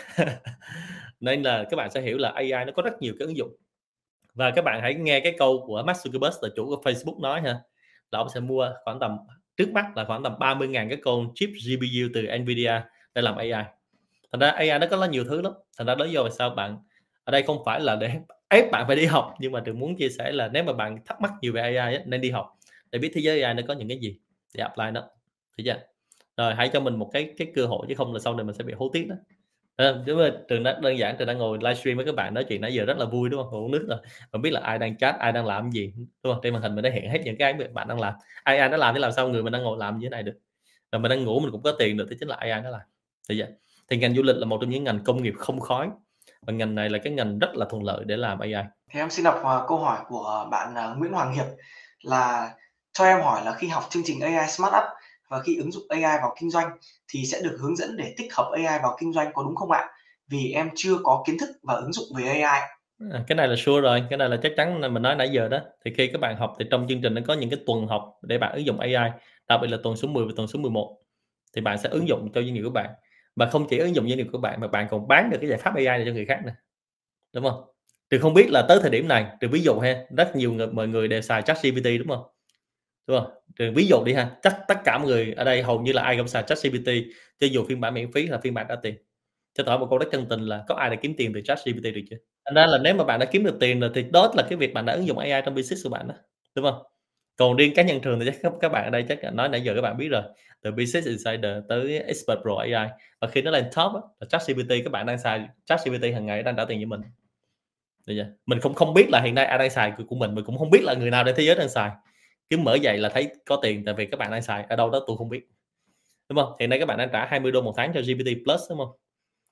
B: Nên là các bạn sẽ hiểu là AI nó có rất nhiều cái ứng dụng. Và các bạn hãy nghe cái câu của Mark Zuckerberg là chủ của Facebook nói ha, là ông sẽ mua khoảng tầm, trước mắt là khoảng tầm 30.000 cái con chip GPU từ Nvidia để làm AI. Thành ra AI nó có rất nhiều thứ lắm. Thành ra lý do vì sao bạn ở đây không phải là để ép bạn phải đi học, nhưng mà Trường muốn chia sẻ là nếu mà bạn thắc mắc nhiều về AI á, nên đi học để biết thế giới AI nó có những cái gì để apply nó, được chưa? Rồi hãy cho mình một cái cơ hội, chứ không là sau này mình sẽ bị hối tiếc đó. Đúng rồi, Trường đã đơn giản Trường đang ngồi livestream với các bạn nói chuyện nãy giờ rất là vui, đúng không? Uống nước rồi, bạn biết là ai đang chat, ai đang làm gì, đúng không? Trên màn hình mình đã hiện hết những cái bạn đang làm. AI nó làm, chứ làm sao người mình đang ngồi làm như thế này được. Và mình đang ngủ mình cũng có tiền được, thì chính là AI nó làm. Thì vậy. Thì ngành du lịch là một trong những ngành công nghiệp không khói, và ngành này là cái ngành rất là thuận lợi để làm AI.
A: Thì em xin đọc câu hỏi của bạn Nguyễn Hoàng Hiệp là cho em hỏi là khi học chương trình AI Smart Up và khi ứng dụng AI vào kinh doanh thì sẽ được hướng dẫn để tích hợp AI vào kinh doanh có đúng không ạ? Vì em chưa có kiến thức và ứng dụng về AI.
B: Cái này là sure rồi, cái này là chắc chắn, mình nói nãy giờ đó. Thì khi các bạn học thì trong chương trình nó có những cái tuần học để bạn ứng dụng AI, đặc biệt là tuần số 10 và tuần số 11, thì bạn sẽ ứng dụng cho doanh nghiệp của bạn. Và không chỉ ứng dụng doanh nghiệp của bạn mà bạn còn bán được cái giải pháp AI này cho người khác nữa, đúng không? Trường không biết là tới thời điểm này, Trường ví dụ ha, rất nhiều mọi người đều xài ChatGPT, đúng không? Đúng không? Trường ví dụ đi ha, chắc tất cả mọi người ở đây hầu như là ai cũng xài ChatGPT, cho dù phiên bản miễn phí hay là phiên bản trả tiền. Cho tôi hỏi một câu rất chân tình là có ai đã kiếm tiền từ ChatGPT được chưa? Thành ra là nếu mà bạn đã kiếm được tiền rồi thì đó là cái việc bạn đã ứng dụng AI trong business của bạn đó, đúng không? Còn riêng cá nhân Trường thì chắc các bạn ở đây chắc là nói nãy giờ các bạn biết rồi, từ Business Insider tới Expert Pro AI, và khi nó lên top á, là ChatGPT, các bạn đang xài ChatGPT hàng ngày đang trả tiền cho mình. Được chưa? Mình không biết là hiện nay ai đang xài của mình cũng không biết là người nào trên thế giới đang xài. Cứ mở dậy là thấy có tiền, tại vì các bạn đang xài ở đâu đó tôi không biết, đúng không? Hiện nay các bạn đang trả $20 một tháng cho GPT Plus, đúng không?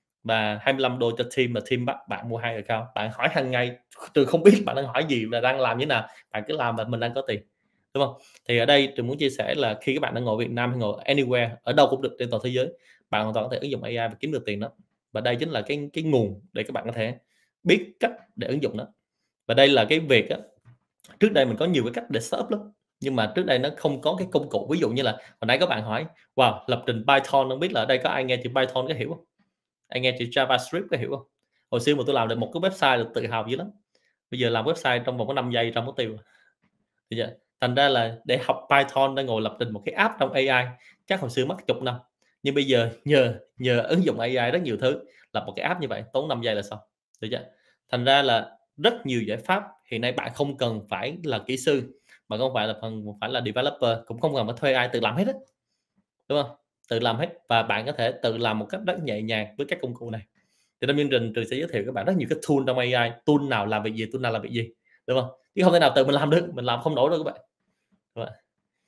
B: Và $25 cho team, mà team bắt bạn mua 2 account. Bạn hỏi hàng ngày, Trường không biết bạn đang hỏi gì và đang làm như thế nào, bạn cứ làm là mình đang có tiền, đúng không? Thì ở đây Trường muốn chia sẻ là khi các bạn đang ngồi Việt Nam hay ngồi anywhere, ở đâu cũng được trên toàn thế giới, bạn hoàn toàn có thể ứng dụng AI và kiếm được tiền đó. Và đây chính là cái nguồn để các bạn có thể biết cách để ứng dụng nó. Và đây là cái việc á, trước đây mình có nhiều cái cách để setup lắm, nhưng mà trước đây nó không có cái công cụ. Ví dụ như là hồi nãy các bạn hỏi, wow, lập trình Python, không biết là ở đây có ai nghe chữ Python có hiểu không? Ai nghe chữ JavaScript có hiểu không? Hồi xưa mà tôi làm được một cái website là tự hào dữ lắm. Bây giờ làm website trong vòng có 5 giây trong mất tiêu. Thì vậy, thành ra là để học Python, để ngồi lập trình một cái app trong AI chắc hồi xưa mất chục năm. Nhưng bây giờ nhờ ứng dụng AI rất nhiều thứ, lập một cái app như vậy tốn 5 giây là xong. Được chưa? Thành ra là rất nhiều giải pháp hiện nay bạn không cần phải là kỹ sư, bạn không phải là developer, cũng không cần phải thuê ai, tự làm hết á, đúng không? Tự làm hết, và bạn có thể tự làm một cách rất nhẹ nhàng với các công cụ này. Thì trong chương trình Trường sẽ giới thiệu các bạn rất nhiều cái tool trong AI, tool nào làm việc gì, tool nào làm việc gì, đúng không? Chứ không thể nào tự mình làm được, mình làm không nổi đâu các bạn. Đúng không?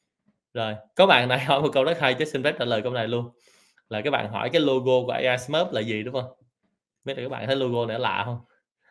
B: Rồi, có bạn này hỏi một câu rất hay, chắc xin phép trả lời câu này luôn. Là các bạn hỏi cái logo của AI Smurf là gì, đúng không? Biết là các bạn thấy logo này lạ không?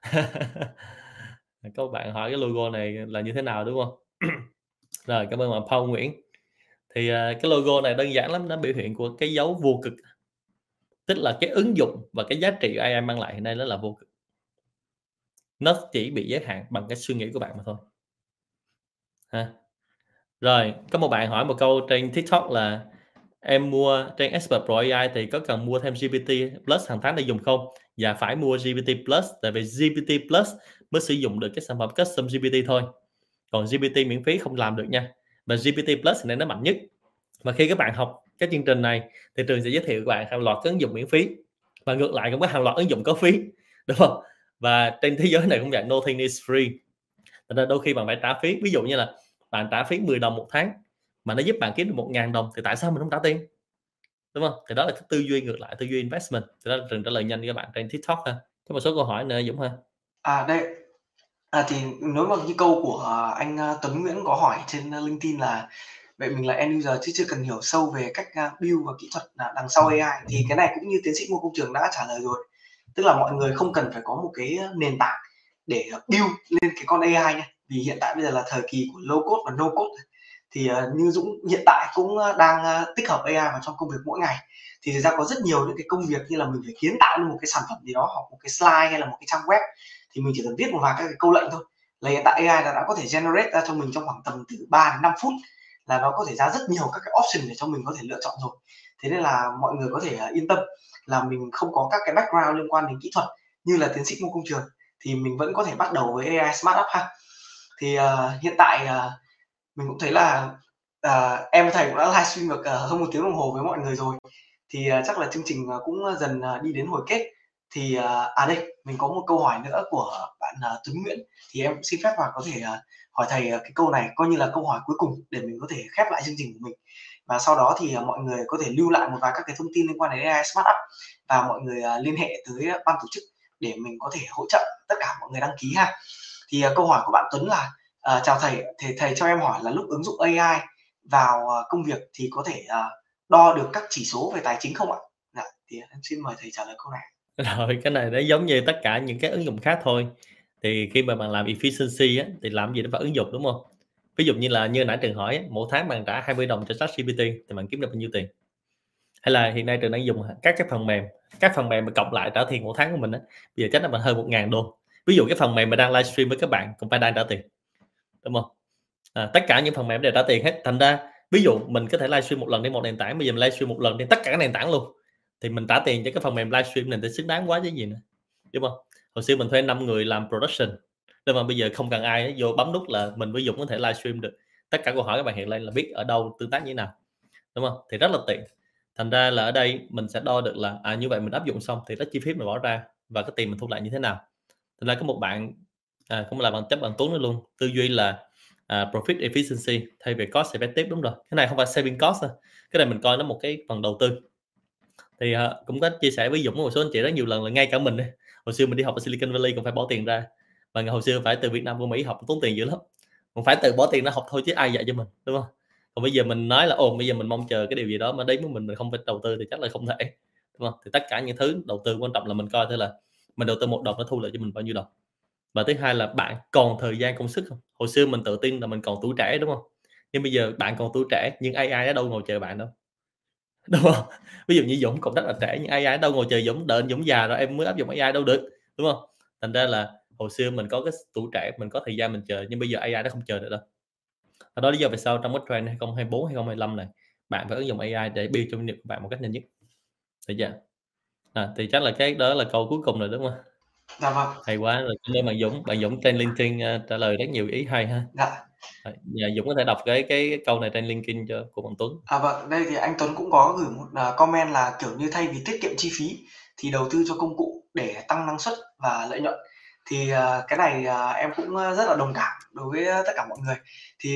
B: Các bạn hỏi cái logo này là như thế nào, đúng không? Rồi, cảm ơn bạn Paul Nguyễn. Thì cái logo này đơn giản lắm, nó biểu hiện của cái dấu vô cực, tức là cái ứng dụng và cái giá trị AI mang lại hiện nay nó là vô cực. Nó chỉ bị giới hạn bằng cái suy nghĩ của bạn mà thôi. Ha. Rồi, có một bạn hỏi một câu trên TikTok là em mua trên Expert Pro AI thì có cần mua thêm GPT Plus hàng tháng để dùng không? Dạ phải mua GPT Plus, tại vì GPT Plus mới sử dụng được cái sản phẩm custom GPT thôi. Còn GPT miễn phí không làm được nha. Và GPT Plus thì nó mạnh nhất. Và khi các bạn học cái chương trình này thì trường sẽ giới thiệu các bạn hàng loạt cái ứng dụng miễn phí, và ngược lại cũng có hàng loạt ứng dụng có phí, đúng không? Và trên thế giới này cũng vậy, nothing is free. Thành ra đôi khi bạn phải trả phí. Ví dụ như là bạn trả phí 10 đồng một tháng, mà nó giúp bạn kiếm được 1.000 đồng thì tại sao mình không trả tiền, đúng không? Thì đó là cái tư duy ngược lại, tư duy investment. Thì đó là Trường trả lời nhanh cho các bạn trên TikTok ha. Có một số câu hỏi nữa Dũng ha.
A: Đây, thì nối vào cái câu của, anh, Tuấn Nguyễn có hỏi trên, LinkedIn là vậy mình là end user chứ chưa cần hiểu sâu về cách, build và kỹ thuật là đằng sau AI, thì cái này cũng như tiến sĩ Ngô Công Trường đã trả lời rồi. Tức là mọi người không cần phải có một cái nền tảng để build lên cái con AI nha, vì hiện tại bây giờ là thời kỳ của low code và no code. Thì, như Dũng hiện tại cũng, đang, tích hợp AI vào trong công việc mỗi ngày. Thì thực ra có rất nhiều những cái công việc như là mình phải kiến tạo lên một cái sản phẩm gì đó, hoặc một cái slide hay là một cái trang web, thì mình chỉ cần viết một vài các cái câu lệnh thôi, là hiện tại AI đã có thể generate ra cho mình trong khoảng tầm từ 3 đến 5 phút, là nó có thể ra rất nhiều các cái option để cho mình có thể lựa chọn rồi. Thế nên là mọi người có thể, yên tâm là mình không có các cái background liên quan đến kỹ thuật như là tiến sĩ Ngô Công Trường, thì mình vẫn có thể bắt đầu với AI Startup ha. Thì, hiện tại, mình cũng thấy là, em với thầy cũng đã livestream được, hơn 1 tiếng đồng hồ với mọi người rồi, thì, chắc là chương trình, cũng, dần, đi đến hồi kết. Thì, đây, mình có một câu hỏi nữa của bạn, Tuấn Nguyễn, thì em cũng xin phép và có thể, hỏi thầy, cái câu này coi như là câu hỏi cuối cùng để mình có thể khép lại chương trình của mình. Và sau đó thì, mọi người có thể lưu lại một vài các cái thông tin liên quan đến AI Startup và mọi người, liên hệ tới ban tổ chức để mình có thể hỗ trợ tất cả mọi người đăng ký ha. Thì, câu hỏi của bạn Tuấn là chào thầy, thầy cho em hỏi là lúc ứng dụng AI vào, công việc thì có thể, đo được các chỉ số về tài chính không ạ? Dạ, thì em xin mời thầy trả lời câu này.
B: Rồi, cái này nó giống như tất cả những cái ứng dụng khác thôi. Thì khi mà bạn làm efficiency á, thì làm gì để phải ứng dụng, đúng không? Ví dụ như là như nãy Trường hỏi á, mỗi tháng bạn trả 20 đồng cho ChatGPT thì bạn kiếm được bao nhiêu tiền? Hay là hiện nay Trường đang dùng các phần mềm mà cộng lại trả tiền mỗi tháng của mình á, bây giờ chắc là bằng hơn 1.000 đô. Ví dụ cái phần mềm mà đang livestream với các bạn cũng phải đang trả tiền, đúng không? Tất cả những phần mềm đều trả tiền hết. Thành ra ví dụ mình có thể livestream một lần trên một nền tảng, bây giờ mình livestream một lần trên tất cả các nền tảng luôn, thì mình trả tiền cho cái phần mềm livestream này thì xứng đáng quá chứ gì nữa, đúng không? Hồi xưa mình thuê 5 người làm production, nhưng mà bây giờ không cần ai vô bấm nút là mình với Dũng có thể livestream được. Tất cả câu hỏi các bạn hiện lên là biết ở đâu, tương tác như thế nào, đúng không? Thì rất là tiện. Thành ra là ở đây mình sẽ đo được là như vậy mình áp dụng xong thì cái chi phí mình bỏ ra và cái tiền mình thu lại như thế nào. Thành ra có một bạn cũng là bạn Tuấn nữa luôn, tư duy là profit efficiency thay vì cost effective. Đúng rồi, cái này không phải saving cost đâu, cái này mình coi nó một cái phần đầu tư. Thì cũng có chia sẻ với Dũng một số anh chị rất nhiều lần là ngay cả mình hồi xưa mình đi học ở Silicon Valley cũng phải bỏ tiền ra, và hồi xưa phải từ Việt Nam qua Mỹ học tốn tiền dữ lắm, còn phải tự bỏ tiền ra học thôi chứ ai dạy cho mình, đúng không? Còn bây giờ mình nói là bây giờ mình mong chờ cái điều gì đó mà đến với mình không phải đầu tư thì chắc là không thể, đúng không? Thì tất cả những thứ đầu tư quan trọng là mình coi thế là mình đầu tư 1 đồng nó thu lại cho mình bao nhiêu đồng. Và thứ hai là bạn còn thời gian công sức không? Hồi xưa mình tự tin là mình còn tuổi trẻ, đúng không? Nhưng bây giờ bạn còn tuổi trẻ nhưng AI nó đâu ngồi chờ bạn đâu, đúng không? Ví dụ như Dũng còn rất là trẻ nhưng AI nó đâu ngồi chờ Dũng, đợi Dũng già rồi em mới áp dụng AI đâu được, đúng không? Thành ra là hồi xưa mình có cái tuổi trẻ, mình có thời gian mình chờ, nhưng bây giờ AI nó không chờ được đâu. Và đó là lý do vì sao trong cái trend 2024, 2025 này bạn phải ứng dụng AI để build cho doanh nghiệp của bạn một cách nhanh nhất. Được chưa? Thì chắc là cái đó là câu cuối cùng rồi, đúng không?
A: Dạ vâng.
B: Hay quá rồi, cảm ơn bạn Dũng. Bạn Dũng trên LinkedIn trả lời rất nhiều ý hay ha.
A: Dạ.
B: Rồi, giờ Dũng có thể đọc cái câu này trên LinkedIn của bạn Tuấn.
A: Vâng, đây thì anh Tuấn cũng có gửi một, comment là, kiểu như, thay vì tiết kiệm chi phí thì đầu tư cho công cụ để tăng năng suất và lợi nhuận. Thì, cái này, em cũng, rất là đồng cảm đối với, tất cả mọi người. Thì,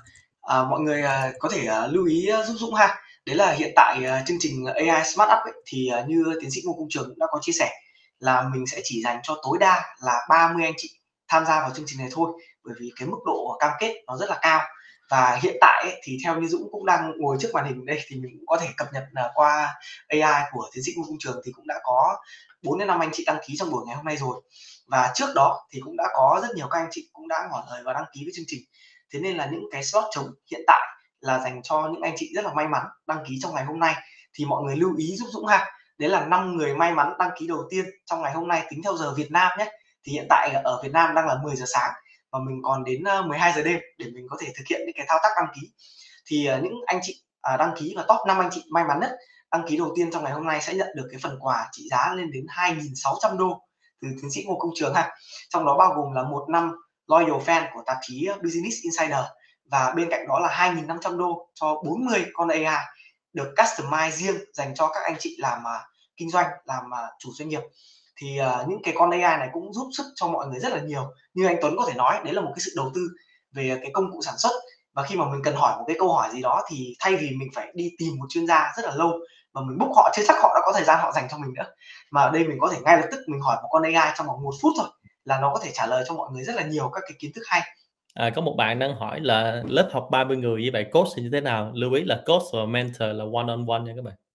A: mọi người, có thể, lưu ý, giúp Dũng ha. Đấy là hiện tại, chương trình AI Smart Up ấy, thì, như tiến sĩ Ngô Công Trường cũng đã có chia sẻ là mình sẽ chỉ dành cho tối đa là 30 anh chị tham gia vào chương trình này thôi, bởi vì cái mức độ cam kết nó rất là cao. Và hiện tại ấy, thì theo như Dũng cũng đang ngồi trước màn hình đây thì mình cũng có thể cập nhật là qua AI của tiến sĩ Ngô Công Trường thì cũng đã có 4 đến 5 anh chị đăng ký trong buổi ngày hôm nay rồi. Và trước đó thì cũng đã có rất nhiều các anh chị cũng đã ngỏ lời và đăng ký với chương trình. Thế nên là những cái slot trống hiện tại là dành cho những anh chị rất là may mắn đăng ký trong ngày hôm nay. Thì mọi người lưu ý giúp Dũng ha. Đấy là 5 người may mắn đăng ký đầu tiên trong ngày hôm nay tính theo giờ Việt Nam nhé. Thì hiện tại ở Việt Nam đang là 10 giờ sáng và mình còn đến 12 giờ đêm để mình có thể thực hiện những cái thao tác đăng ký. Thì những anh chị đăng ký và top 5 anh chị may mắn nhất đăng ký đầu tiên trong ngày hôm nay sẽ nhận được cái phần quà trị giá lên đến 2.600 đô từ tiến sĩ Ngô Công Trường ha. Trong đó bao gồm là 1 năm loyal fan của tạp chí Business Insider, và bên cạnh đó là 2.500 đô cho 40 con AI được customize riêng dành cho các anh chị làm kinh doanh, làm chủ doanh nghiệp. Thì những cái con AI này cũng giúp sức cho mọi người rất là nhiều. Như anh Tuấn có thể nói, đấy là một cái sự đầu tư về cái công cụ sản xuất, Và khi mà mình cần hỏi một cái câu hỏi gì đó thì thay vì mình phải đi tìm một chuyên gia rất là lâu mà mình book họ, chưa chắc họ đã có thời gian họ dành cho mình nữa, mà ở đây mình có thể ngay lập tức mình hỏi một con AI trong vòng 1 phút thôi là nó có thể trả lời cho mọi người rất là nhiều các cái kiến thức hay.
B: Có một bạn đang hỏi là lớp học 30 người như vậy coach thì như thế nào? Lưu ý là coach và mentor là one on one nha các bạn.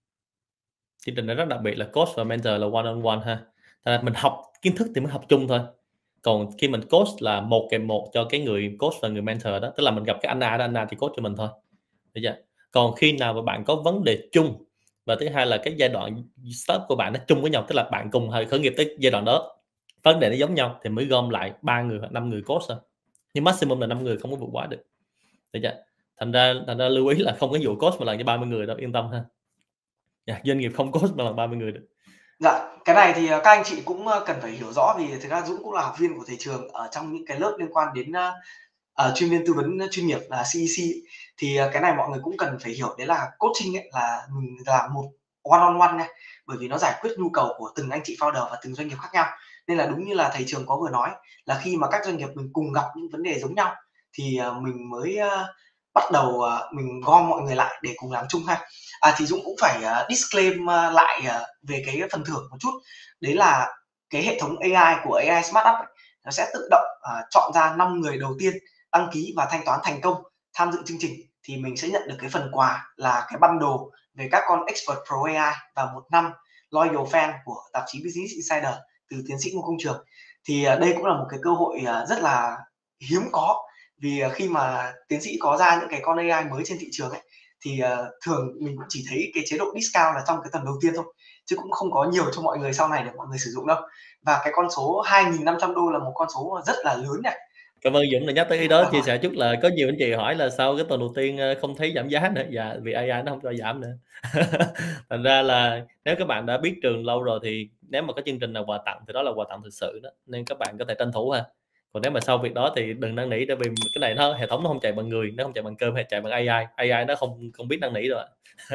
B: Chương trình nó rất đặc biệt là coach và mentor là one on one ha. Mình học kiến thức thì mới học chung thôi. Còn khi mình coach là 1 kèm 1 cho cái người coach và người mentor đó, tức là mình gặp cái anh A đó, anh A thì coach cho mình thôi. Được chưa? Còn khi nào mà bạn có vấn đề chung và thứ hai là cái giai đoạn start của bạn nó chung với nhau, tức là bạn cùng thời khởi nghiệp tới giai đoạn đó, vấn đề nó giống nhau thì mới gom lại 3 người hoặc 5 người coach thôi. Nhưng maximum là 5 người, không có vượt quá được. Được chưa? Thành ra lưu ý là không có vụ coach một lần cho 30 người đâu, yên tâm ha. Doanh nghiệp không coach một lần 30 người được.
A: Dạ, cái này thì các anh chị cũng cần phải hiểu rõ, vì thực ra Dũng cũng là học viên của thầy Trường ở trong những cái lớp liên quan đến chuyên viên tư vấn chuyên nghiệp là CEC. Thì cái này mọi người cũng cần phải hiểu, đấy là coaching ấy, là mình làm một one on one nha, bởi vì nó giải quyết nhu cầu của từng anh chị founder và từng doanh nghiệp khác nhau. Nên là đúng như là thầy Trường có vừa nói, là khi mà các doanh nghiệp mình cùng gặp những vấn đề giống nhau thì mình mới bắt đầu mình gom mọi người lại để cùng làm chung ha. Thì Dũng cũng phải disclaim lại về cái phần thưởng một chút, đấy là cái hệ thống AI của AI Smart Up ấy, nó sẽ tự động chọn ra 5 người đầu tiên đăng ký và thanh toán thành công tham dự chương trình, thì mình sẽ nhận được cái phần quà là cái bundle về các con Expert Pro AI và 1 năm loyal fan của tạp chí Business Insider từ tiến sĩ Ngô Công Trường. Thì đây cũng là một cái cơ hội rất là hiếm có, vì khi mà tiến sĩ có ra những cái con AI mới trên thị trường ấy, thì thường mình cũng chỉ thấy cái chế độ discount là trong cái tuần đầu tiên thôi, chứ cũng không có nhiều cho mọi người sau này để mọi người sử dụng đâu. Và cái con số 2.500 đô là một con số rất là lớn này.
B: Cảm ơn Dũng đã nhắc tới ý đó,
A: Dạ
B: chia
A: vâng.
B: sẻ chút là có nhiều anh chị hỏi là sao cái tuần đầu tiên không thấy giảm giá nữa. Dạ, vì AI nó không cho giảm nữa. Thành ra là nếu các bạn đã biết trường lâu rồi thì nếu mà có chương trình nào quà tặng thì đó là quà tặng thực sự đó, nên các bạn có thể tranh thủ ha. Còn nếu mà sau việc đó thì đừng năn nỉ, tại vì cái này hệ thống nó không chạy bằng người, nó không chạy bằng cơm hay chạy bằng AI nó không biết năn nỉ rồi.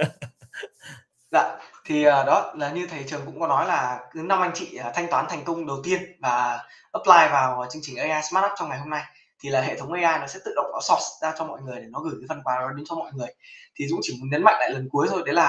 A: Dạ, thì đó là như thầy Trường cũng có nói là cứ 5 anh chị thanh toán thành công đầu tiên và apply vào chương trình AI Smart Up trong ngày hôm nay, thì là hệ thống AI nó sẽ tự động nó source ra cho mọi người để nó gửi cái phần quà đó đến cho mọi người. Thì Dũng chỉ muốn nhấn mạnh lại lần cuối thôi, đấy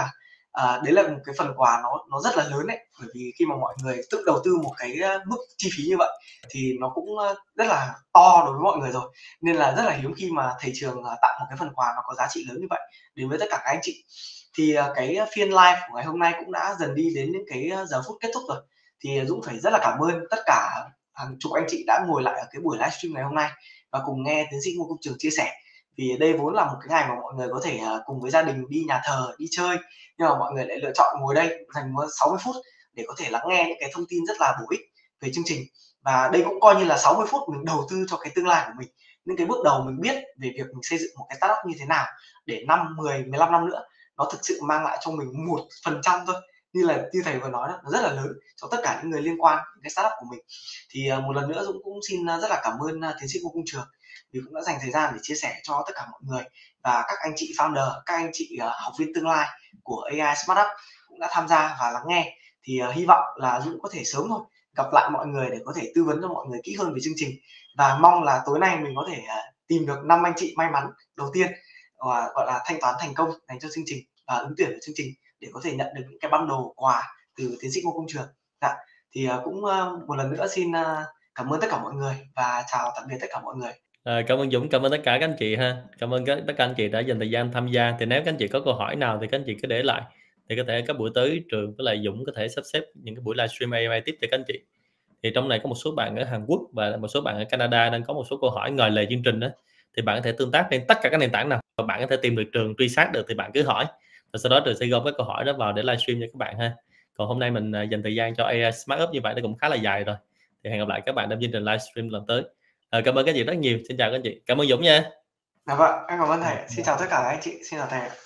A: là một cái phần quà nó rất là lớn đấy, bởi vì khi mà mọi người tự đầu tư một cái mức chi phí như vậy thì nó cũng rất là to đối với mọi người rồi, nên là rất là hiếm khi mà thầy Trường tặng một cái phần quà nó có giá trị lớn như vậy đến với tất cả các anh chị. Thì cái phiên live của ngày hôm nay cũng đã dần đi đến những cái giờ phút kết thúc rồi, thì Dũng phải rất là cảm ơn tất cả hàng chục anh chị đã ngồi lại ở cái buổi livestream ngày hôm nay và cùng nghe tiến sĩ Ngô Công Trường chia sẻ. Vì đây vốn là một cái ngày mà mọi người có thể cùng với gia đình đi nhà thờ, đi chơi, nhưng mà mọi người lại lựa chọn ngồi đây dành 60 phút để có thể lắng nghe những cái thông tin rất là bổ ích về chương trình. Và đây cũng coi như là 60 phút mình đầu tư cho cái tương lai của mình, những cái bước đầu mình biết về việc mình xây dựng một cái startup như thế nào để 5, 10, 15 năm nữa nó thực sự mang lại cho mình 1% thôi, như thầy vừa nói đó, nó rất là lớn cho tất cả những người liên quan đến cái startup của mình. Thì một lần nữa Dũng cũng xin rất là cảm ơn tiến sĩ Ngô Công Trường vì cũng đã dành thời gian để chia sẻ cho tất cả mọi người, và các anh chị founder, các anh chị học viên tương lai của AI Smart Up cũng đã tham gia và lắng nghe. Thì hy vọng là Dũng có thể sớm thôi gặp lại mọi người để có thể tư vấn cho mọi người kỹ hơn về chương trình, và mong là tối nay mình có thể tìm được 5 anh chị may mắn đầu tiên gọi là thanh toán thành công dành cho chương trình và ứng tuyển vào chương trình để có thể nhận được những cái bundle quà từ tiến sĩ Ngô Công Trường. Dạ, thì cũng một lần nữa xin cảm ơn tất cả mọi người và chào tạm biệt tất cả mọi người.
B: Cảm ơn Dũng, cảm ơn tất cả các anh chị ha. Cảm ơn tất cả anh chị đã dành thời gian tham gia. Thì nếu các anh chị có câu hỏi nào thì các anh chị cứ để lại. Thì có thể các buổi tới trường với lại Dũng có thể sắp xếp những cái buổi livestream AI tiếp cho các anh chị. Thì trong này có một số bạn ở Hàn Quốc và một số bạn ở Canada đang có một số câu hỏi ngoài lề chương trình đó. Thì bạn có thể tương tác trên tất cả các nền tảng nào và bạn có thể tìm được trường, truy sát được thì bạn cứ hỏi. Và sau đó trường sẽ gom các câu hỏi đó vào để livestream cho các bạn ha. Còn hôm nay mình dành thời gian cho AI Smart Up như vậy nó cũng khá là dài rồi. Thì hẹn gặp lại các bạn trong chương trình livestream lần tới. Cảm ơn các chị rất nhiều. Xin chào các anh chị. Cảm ơn Dũng nha.
A: Dạ vâng, em cảm ơn thầy. Xin chào tất cả các anh chị. Xin chào thầy.